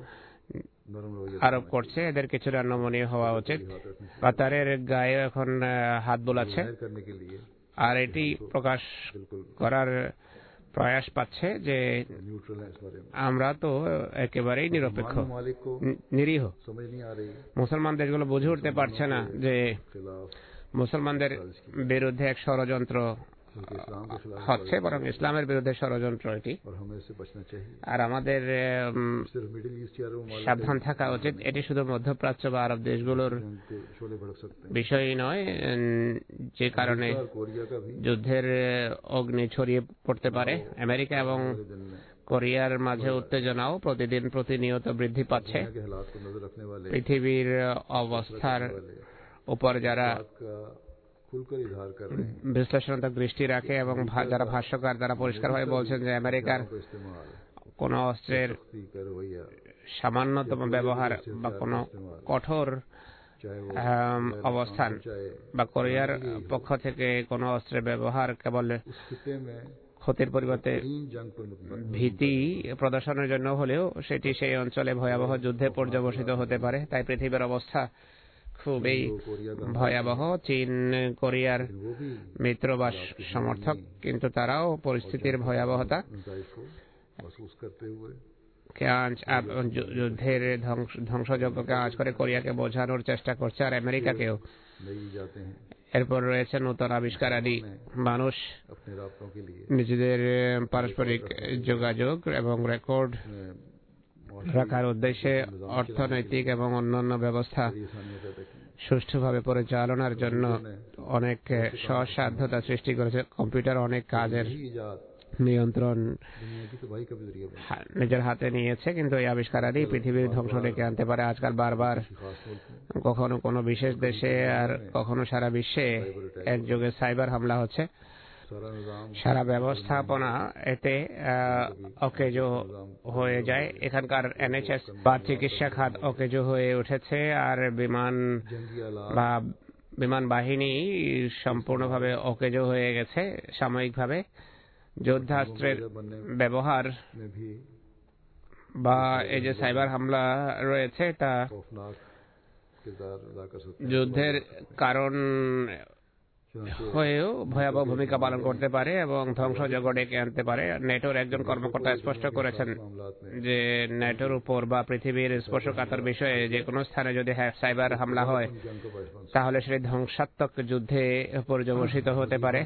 আরোপ করছে, এদের কিছুটা নমনীয় হওয়া উচিত। কাতারের গায়ে এখন হাত বোলাচ্ছে আর এটি প্রকাশ করার প্রয়াস পাচ্ছে যে আমরা তো একেবারেই নিরপেক্ষ, নিরীহ। মুসলমান দেশগুলো বুঝে উঠতে পারছে না যে মুসলমানদের বিরুদ্ধে এক ষড়যন্ত্র হচ্ছে, বরং ইসলামের বিরুদ্ধে ষড়যন্ত্র এটি, আর আমাদের সাবধান থাকা উচিত। এটি শুধু মধ্যপ্রাচ্য বা আরব দেশগুলোর বিষয় নয়, যে কারণে যুদ্ধের অগ্নি ছড়িয়ে পড়তে পারে। আমেরিকা এবং কোরিয়ার মাঝে উত্তেজনাও প্রতিদিন প্রতিনিয়ত বৃদ্ধি পাচ্ছে। পৃথিবীর অবস্থার উপর যারা বিশ্লেষণাত্মক দৃষ্টি রাখে এবং যারা ভাষ্যকার তারা পরিষ্কারভাবে বলছেন যে আমেরিকার কোন অস্ত্রের সামান্যতম ব্যবহার বা কোন কঠোর অবস্থান বা কোরিয়ার পক্ষ থেকে কোন অস্ত্রের ব্যবহার কেবল ক্ষতির পরিবর্তে ভীতি প্রদর্শনের জন্য হলেও সেটি সেই অঞ্চলে ভয়াবহ যুদ্ধে পর্যবসিত হতে পারে। তাই পৃথিবীর অবস্থা খুবই ভয়াবহ। চীন কোরিয়ার মিত্র বা সমর্থক, কিন্তু তারাও পরিস্থিতির ভয়াবহতা যুদ্ধের ধ্বংসযজ্ঞকে আঁচ করে কোরিয়াকে বোঝানোর চেষ্টা করছে, আর আমেরিকাকেও। এরপর রয়েছে নতুন আবিষ্কারাদি। মানুষ নিজেদের পারস্পরিক যোগাযোগ এবং রেকর্ড রাখার উদ্দেশ্যে অর্থনৈতিক এবং অন্যান্য ব্যবস্থা সুষ্ঠুভাবে পরিচালনার জন্য অনেক সহজসাধ্যতা সৃষ্টি করেছে। কম্পিউটার অনেক কাজের নিয়ন্ত্রণ নিজের হাতে নিয়েছে, কিন্তু এই আবিষ্কারাদি পৃথিবীর ধ্বংস ডেকে আনতে পারে। আজকাল বারবার কখনো কোনো বিশেষ দেশে আর কখনো সারা বিশ্বে একযোগে সাইবার হামলা হচ্ছে। সারা ব্যবস্থাপনা এতে অকেজো হয়ে যায়। এখানকার এনএইচএস বা চিকিৎসা খাত অকেজো হয়ে উঠেছে, আর বিমান বা বিমান বাহিনী সম্পূর্ণভাবে অকেজো হয়ে গেছে সাময়িকভাবে। যুদ্ধাস্ত্রের ব্যবহার বা এই যে সাইবার হামলা রয়েছে তা যুদ্ধের কারণ হয়েও ভয়াবহ ভূমিকা পালন করতে পারে এবং ধ্বংসযজ্ঞ ডেকে আনতে পারে। নেটোর একজন কর্মকর্তা স্পষ্ট করেছেন যে নেটোর উপর বা পৃথিবীর স্পর্শকাতর বিষয়ে যে কোনো স্থানে যদি সাইবার হামলা হয় তাহলে সেটি ধ্বংসাত্মক যুদ্ধে পর্যবসিত হতে পারে,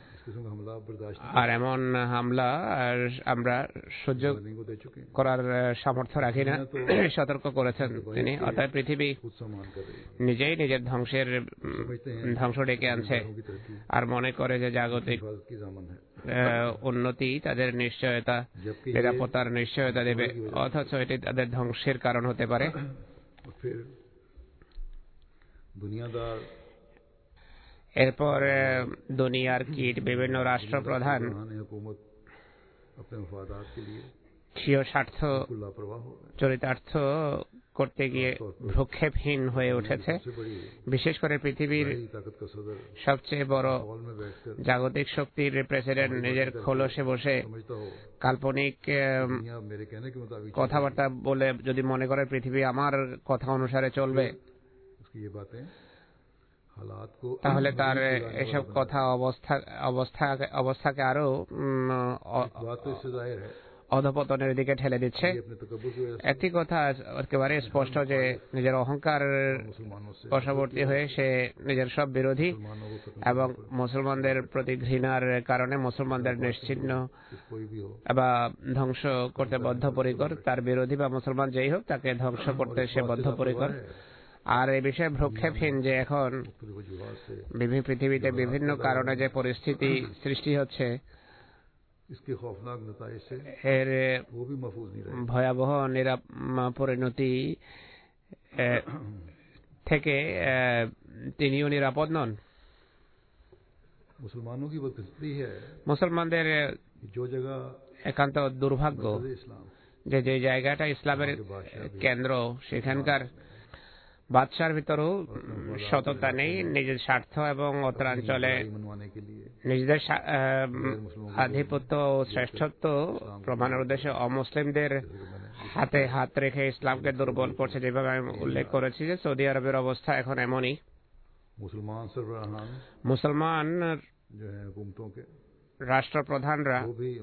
আর এমন হামলা আমরা সহ্য করার সামর্থ্য রাখি না, সতর্ক করেছেন তিনি। অর্থাৎ পৃথিবী নিজেই নিজের ধ্বংসের ধ্বংস ডেকে আনছে আর মনে করে যে জাগতিক উন্নতি তাদের নিশ্চয়তা, নিরাপত্তার নিশ্চয়তা দেবে, অথচ এটি তাদের ধ্বংসের কারণ হতে পারে। এরপর দুনিয়ার কীট বিভিন্ন রাষ্ট্রপ্রধান স্বীয় স্বার্থ চরিতার্থ করতে গিয়ে ভ্রুক্ষেপহীন হয়ে উঠেছে। বিশেষ করে পৃথিবীর সবচেয়ে বড় জাগতিক শক্তির প্রেসিডেন্ট নিজের খোলসে বসে কাল্পনিক কথাবার্তা বলে যদি মনে করে পৃথিবী আমার কথা অনুসারে চলবে, তাহলে তার এসব কথা অবস্থা অবস্থা অবস্থাকে আরো অধপতনের দিকে ঠেলে দিচ্ছে। একটি কথা একেবারে স্পষ্ট যে নিজের অহংকার বশবর্তী হয়ে সে নিজের সব বিরোধী এবং মুসলমানদের প্রতি ঘৃণার কারণে মুসলমানদের নিশ্চিহ্ন বা ধ্বংস করতে বদ্ধপরিকর। তার বিরোধী বা মুসলমান যেই হোক তাকে ধ্বংস করতে সে বদ্ধপরিকর। আর এই বিষয়ে ভ্রুক্ষেপহীন যে এখন বিভিন্ন পৃথিবীতে বিভিন্ন কারণে যে পরিস্থিতি সৃষ্টি হচ্ছে এর ভয়াবহ পরিণতি থেকে তিনিও নিরাপদ নন। মুসলমানদের একান্ত দুর্ভাগ্য যে যে জায়গাটা ইসলামের কেন্দ্র সেখানকার বাদশার ভিতরেও সততা নেই। নিজের স্বার্থ এবং উত্তরাঞ্চলে নিজেদের আধিপত্য ও শ্রেষ্ঠত্ব প্রমাণের উদ্দেশ্যে অমুসলিমদের হাতে হাত রেখে ইসলামকে দুর্বল করছে। যেভাবে আমি উল্লেখ করেছি যে সৌদি আরবের অবস্থা এখন এমনই। মুসলমান রাষ্ট্রপ্রধানরা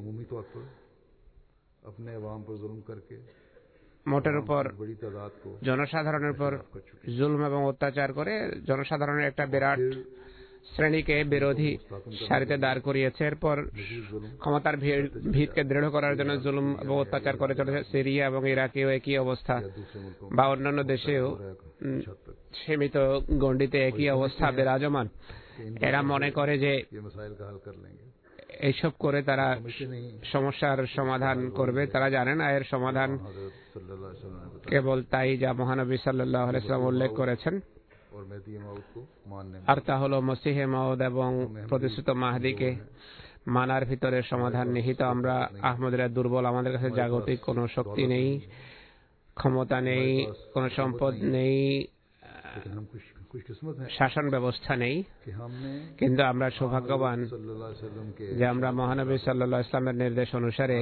মোটের উপর জনসাধারণের উপর জুলুম এবং অত্যাচার করে জনসাধারণের একটা বিরাট শ্রেণীকে বিরোধী সারিতে দাঁড় করিয়েছে। এরপর ক্ষমতার ভিতকে দৃঢ় করার জন্য জুলুম এবং অত্যাচার করে চলেছে। সিরিয়া এবং ইরাকেও একই অবস্থা বা অন্যান্য দেশেও সীমিত গণ্ডিতে একই অবস্থা বিরাজমান। এরা মনে করে যে এইসব করে তারা সমস্যার সমাধান করবে। তারা জানে না এর সমাধান কেবল তাই যা মহানবী সাল্লাল্লাহু আলাইহি ওয়াসাল্লাম উল্লেখ করেছেন, আর তা হল মসিহে মাউদ এবং প্রতিষ্ঠিত মাহদিকে মানার ভিতরে সমাধান নিহিত। আমরা আহমদীরা দুর্বল, আমাদের কাছে জাগতিক কোনো শক্তি নেই, ক্ষমতা নেই, কোনো সম্পদ নেই, শাসন ব্যবস্থা নেই, কিন্তু আমরা সৌভাগ্যবান যে আমরা মহানবী সাল্লাল্লাহু আলাইহি ওয়াসাল্লামের নির্দেশ অনুসারে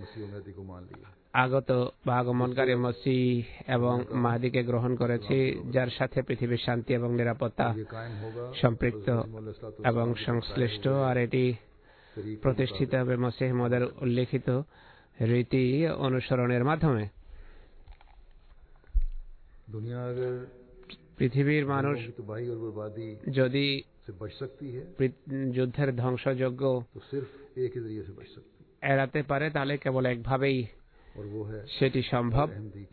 আগত বা আগমনকারী মসিহ এবং মাহদিকে গ্রহণ করেছি, যার সাথে পৃথিবীর শান্তি এবং নিরাপত্তা সম্পৃক্ত এবং সংশ্লিষ্ট। আর এটি প্রতিষ্ঠিত হবে মসিহ মাউদের উল্লেখিত রীতি অনুসরণের মাধ্যমে। পৃথিবীর মানুষ যদি যুদ্ধের ধ্বংসযজ্ঞ এড়াতে পারে তাহলে কেবল একভাবেই সেটি সম্ভব,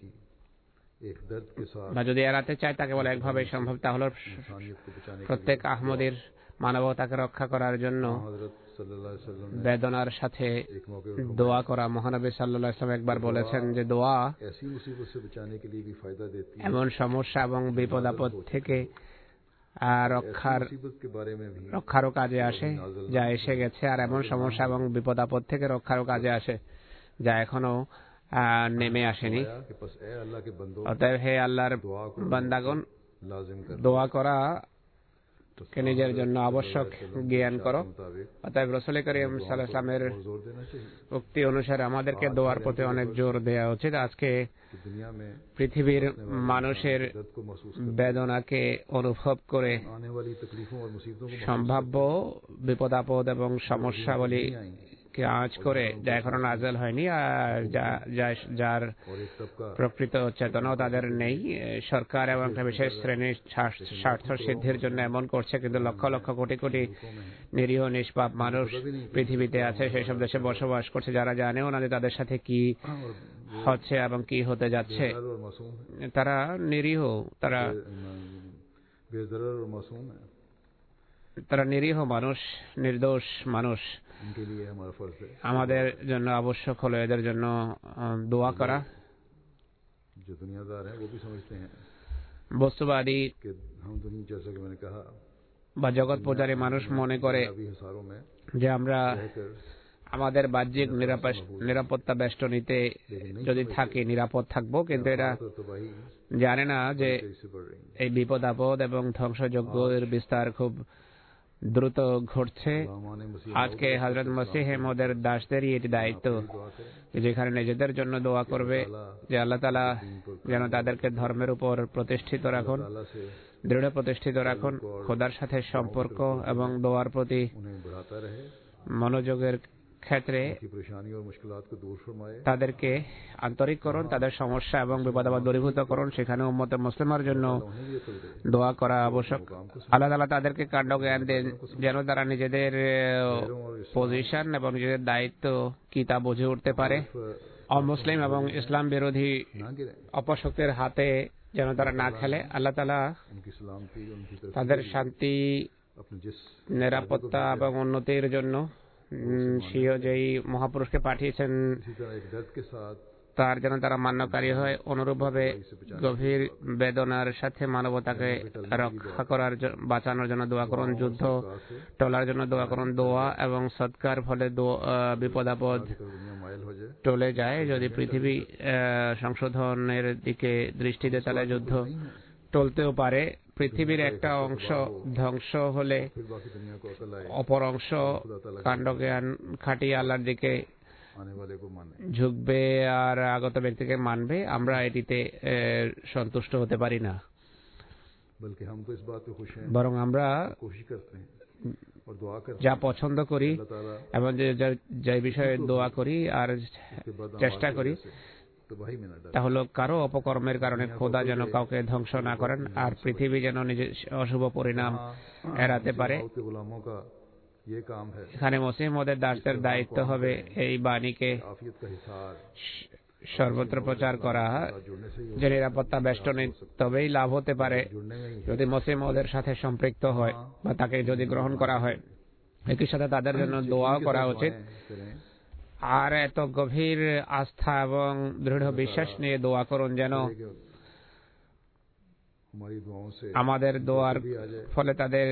বা যদি এড়াতে চায় তা কেবল একভাবেই সম্ভব, তাহলে প্রত্যেক আহমদীর মানবতাকে রক্ষা করার জন্য বেদনার সাথে দোয়া করা। মহানবী সাল্লাল্লাহু আলাইহি ওয়াসাল্লাম একবার বলেছেন যে দোয়া এমন সমস্যা এবং বিপদ আপদ থেকে রক্ষার রক্ষারও কাজে আসে যা এসে গেছে, আর এমন সমস্যা এবং বিপদ আপদ থেকে রক্ষারও কাজে আসে যা এখনো নেমে আসেনি। অতএব হে আল্লাহর বান্দাগণ, দোয়া করা কে নিজের জন্য আবশ্যক জ্ঞান করো। অতএব রাসূল করিম সাল্লাল্লাহু আলাইহি ওয়াসাল্লামের উক্তি অনুসারে আমাদেরকে দোয়ার প্রতি অনেক জোর দেওয়া উচিত। আজকে পৃথিবীর মানুষের বেদনাকে অনুভব করে সম্ভাব্য বিপদ আপদ এবং সমস্যাবলী আজ করে যা এখনো নাযিল হয়নি, আর যার প্রকৃত চেতনাও তাদের নেই। সরকার এবং একটা বিশেষ শ্রেণীর স্বার্থ সিদ্ধির জন্য এমন করছে, কিন্তু লক্ষ লক্ষ কোটি কোটি নিরীহ নিষ্পাপ মানুষ পৃথিবীতে আছে, সেই সব দেশে বসবাস করছে, যারা জানেও না যে তাদের সাথে কি হচ্ছে এবং কি হতে যাচ্ছে। তারা নিরীহ, তারা তারা নিরীহ মানুষ, নির্দোষ মানুষ। আমাদের জন্য আবশ্যক হলো এদের জন্য দোয়া করা। বস্তুবাদী বা জগৎ পূজারী মানুষ মনে করে যে আমরা আমাদের বাহ্যিক নিরাপত্তা বেষ্টনীতে যদি থাকি নিরাপদ থাকবো, কিন্তু এরা জানে না যে এই বিপদ আপদ এবং ধ্বংসযজ্ঞের বিস্তার খুব দ্রুত ঘটছে। আজকে হযরত মসিহ মওউদের দাসদেরই এটি দায়িত্ব, যেখানে নিজেদের জন্য দোয়া করবে যে আল্লাহ তাআলা যেন তাদেরকে ধর্মের উপর প্রতিষ্ঠিত রাখুন, দৃঢ় প্রতিষ্ঠিত রাখুন, খোদার সাথে সম্পর্ক এবং দোয়ার প্রতি মনোযোগের ক্ষেত্রে তাদেরকে আন্তরিক করুন, তাদের সমস্যা এবং বিপদাপদ দূরীভূত করুন। সেখানে উম্মতে মুসলিমার জন্য দোয়া করা আবশ্যক। আল্লাহ তাআলা তাদেরকে কাণ্ড জ্ঞান দেন যেন তারা নিজেদের পজিশন এবং নিজেদের দায়িত্ব কি তা বুঝে উঠতে পারে। অমুসলিম এবং ইসলাম বিরোধী অপশক্তির হাতে যেন তারা না খেলে। আল্লাহ তাআলা তাদের শান্তি, নিরাপত্তা এবং উন্নতির জন্য সিও যেই মহাপুরুষকে পাঠিয়েছেন তার যেন তারা মান্যকারী হয়। অনুরূপভাবে গভীর বেদনার সাথে মানবতাকে রক্ষা করার, বাঁচানোর জন্য দোয়া করুন, যুদ্ধ টলার জন্য দোয়া করুন। দোয়া এবং সৎকার ফলে বিপদ আপদ টলে যায়। যদি পৃথিবী সংশোধনের দিকে দৃষ্টি দেয় তাহলে যুদ্ধ টলতেও পারে। পৃথিবীর একটা অংশ ধ্বংস হলে অপর অংশ কাণ্ডজ্ঞান খাটিয়ে আল্লাহর দিকে ঝুঁকবে আর আগত ব্যক্তিকে মানবে। আমরা এটিতে সন্তুষ্ট হতে পারি না, বরং আমরা যা পছন্দ করি এবং যে বিষয়ে দোয়া করি আর চেষ্টা করি তা হলো কারো অপকর্মের কারণে খোদা যেন কাউকে ধ্বংস না করেন আর পৃথিবী যেন নিজের অশুভ পরিণাম এড়াতে পারে। এখানে মুসলিম ওদের দাসদের দায়িত্ব হবে এই বাণীকে সর্বত্র প্রচার করা, যে নিরাপত্তা বেষ্টনী তবেই লাভ হতে পারে যদি মুসলিম ওদের সাথে সম্পৃক্ত হয় বা তাকে যদি গ্রহণ করা হয়। একই সাথে তাদের জন্য দোয়াও করা উচিত। আর এত গভীর আস্থা এবং দৃঢ় বিশ্বাস নিয়ে দোয়া করুন যেন আমাদের দোয়ার ফলে তাদের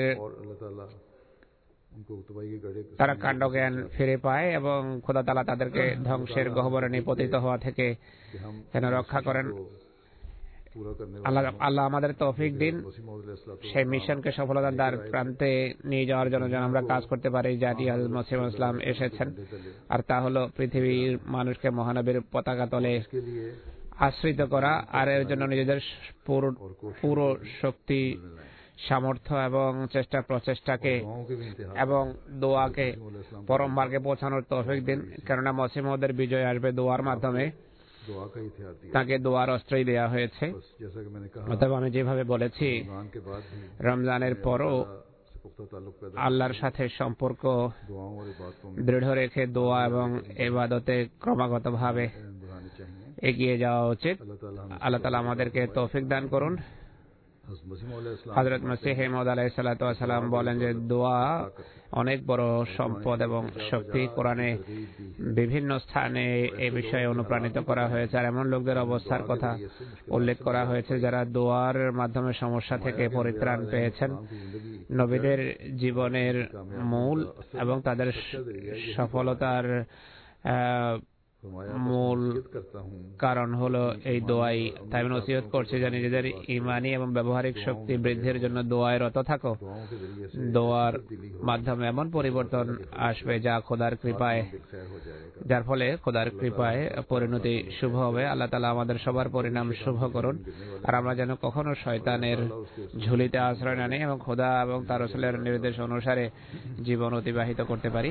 তারা কাণ্ডজ্ঞান ফিরে পায় এবং খোদা তাআলা তাদেরকে ধ্বংসের গহ্বরে নিপতিত হওয়া থেকে যেন রক্ষা করেন। আল্লাহ আল্লাহ আমাদের তৌফিক দিন সেই মিশনকে সফলতার দ্বার প্রান্তে নিয়ে যাওয়ার জন্য যেন আমরা কাজ করতে পারি যা দিয়ে হযরত মসিহ ইসলাম এসেছেন। আর তা হলো পৃথিবীর মানুষকে মহানবীর পতাকা তলে আশ্রিত করা আর এর জন্য নিজেদের পুরো শক্তি, সামর্থ্য এবং চেষ্টা প্রচেষ্টাকে এবং দোয়াকে পরম মার্গে পৌঁছানোর তৌফিক দিন। কেননা মসিহ মাউদের বিজয় আসবে দোয়ার মাধ্যমে, তাকে দোয়ার অস্ত্রই দেয়া হয়েছে। অতএব আমি যেভাবে বলেছি, রমজানের পরও আল্লাহর সাথে সম্পর্ক দৃঢ় রেখে দোয়া এবং ইবাদতে ক্রমাগতভাবে এগিয়ে যাওয়া উচিত। আল্লাহ তাআলা আমাদেরকে তৌফিক দান করুন। হযরত মসিহ মাউদ আলাইহিস সালাতু ওয়াস সালাম বলেন যে দোয়া অনেক বড় সম্পদ এবং শক্তি। কোরআনে বিভিন্ন স্থানে এই বিষয়ে অনুপ্রাণিত করা হয়েছে আর এমন লোকদের অবস্থার কথা উল্লেখ করা হয়েছে যারা দোয়ার মাধ্যমে সমস্যা থেকে পরিত্রাণ পেয়েছেন। নবীদের জীবনের মূল এবং তাদের সফলতার মূল কারণ হলো এই দোয়াই। তাই আমি নসিহত করছি যে নিজেদের ঈমানি এবং ব্যবহারিক শক্তি বৃদ্ধির জন্য দোয়ায় রত থাকো। দোয়ার মাধ্যমে এমন পরিবর্তন আসবে যা খোদার কৃপায়, যার ফলে খোদার কৃপায় পরিণতি শুভ হবে। আল্লাহ তাআলা আমাদের সবার পরিণাম শুভ করুন আর আমরা যেন কখনো শয়তানের ঝুলিতে আশ্রয় না নিই এবং খোদা এবং তার রাসূলের নির্দেশ অনুসারে জীবন অতিবাহিত করতে পারি।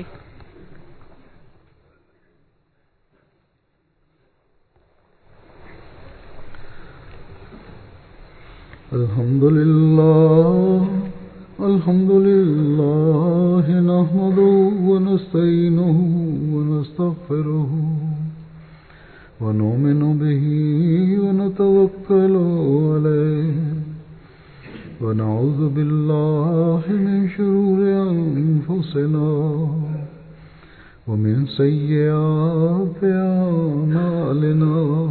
আলহামদুলিল্লাহ আলহামদুলিল্লাহ নাহমাদুহু ওয়া নাস্তাঈনুহু ওয়া নাস্তাগফিরুহু ওয়া নু'মিনু বিহি ওয়া নাতাওয়াক্কালু আলাইহি ওয়া নাউযু বিল্লাহি মিন শুরুরি আনফুসিনা ওয়া মিন সাইয়্যাতি আ'মালিনা।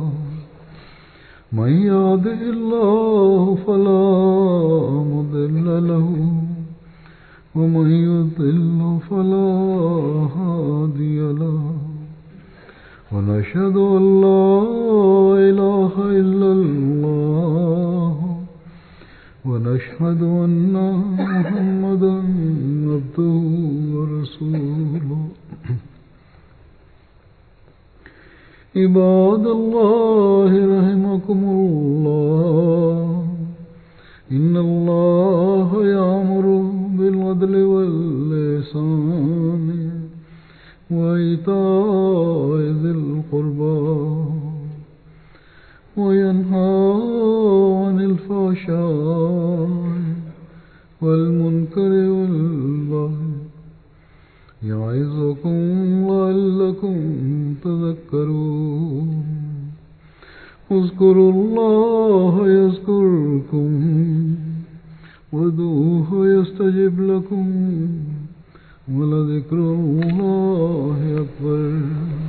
من يهده الله فلا مضل له ومن يضلل فلا هادي له ونشهد أن لا إله إلا الله ونشهد أن محمدا عبده ورسوله عباد الله رحمكم الله إن الله يأمر بالعدل والإحسان وإيتاء ذي القربى وينهى عن الفحشاء والمنكر والبغي يعظكم لعلكم تذكرون اذكروا الله يذكركم وادعوه يستجب لكم ولذكر الله أكبر.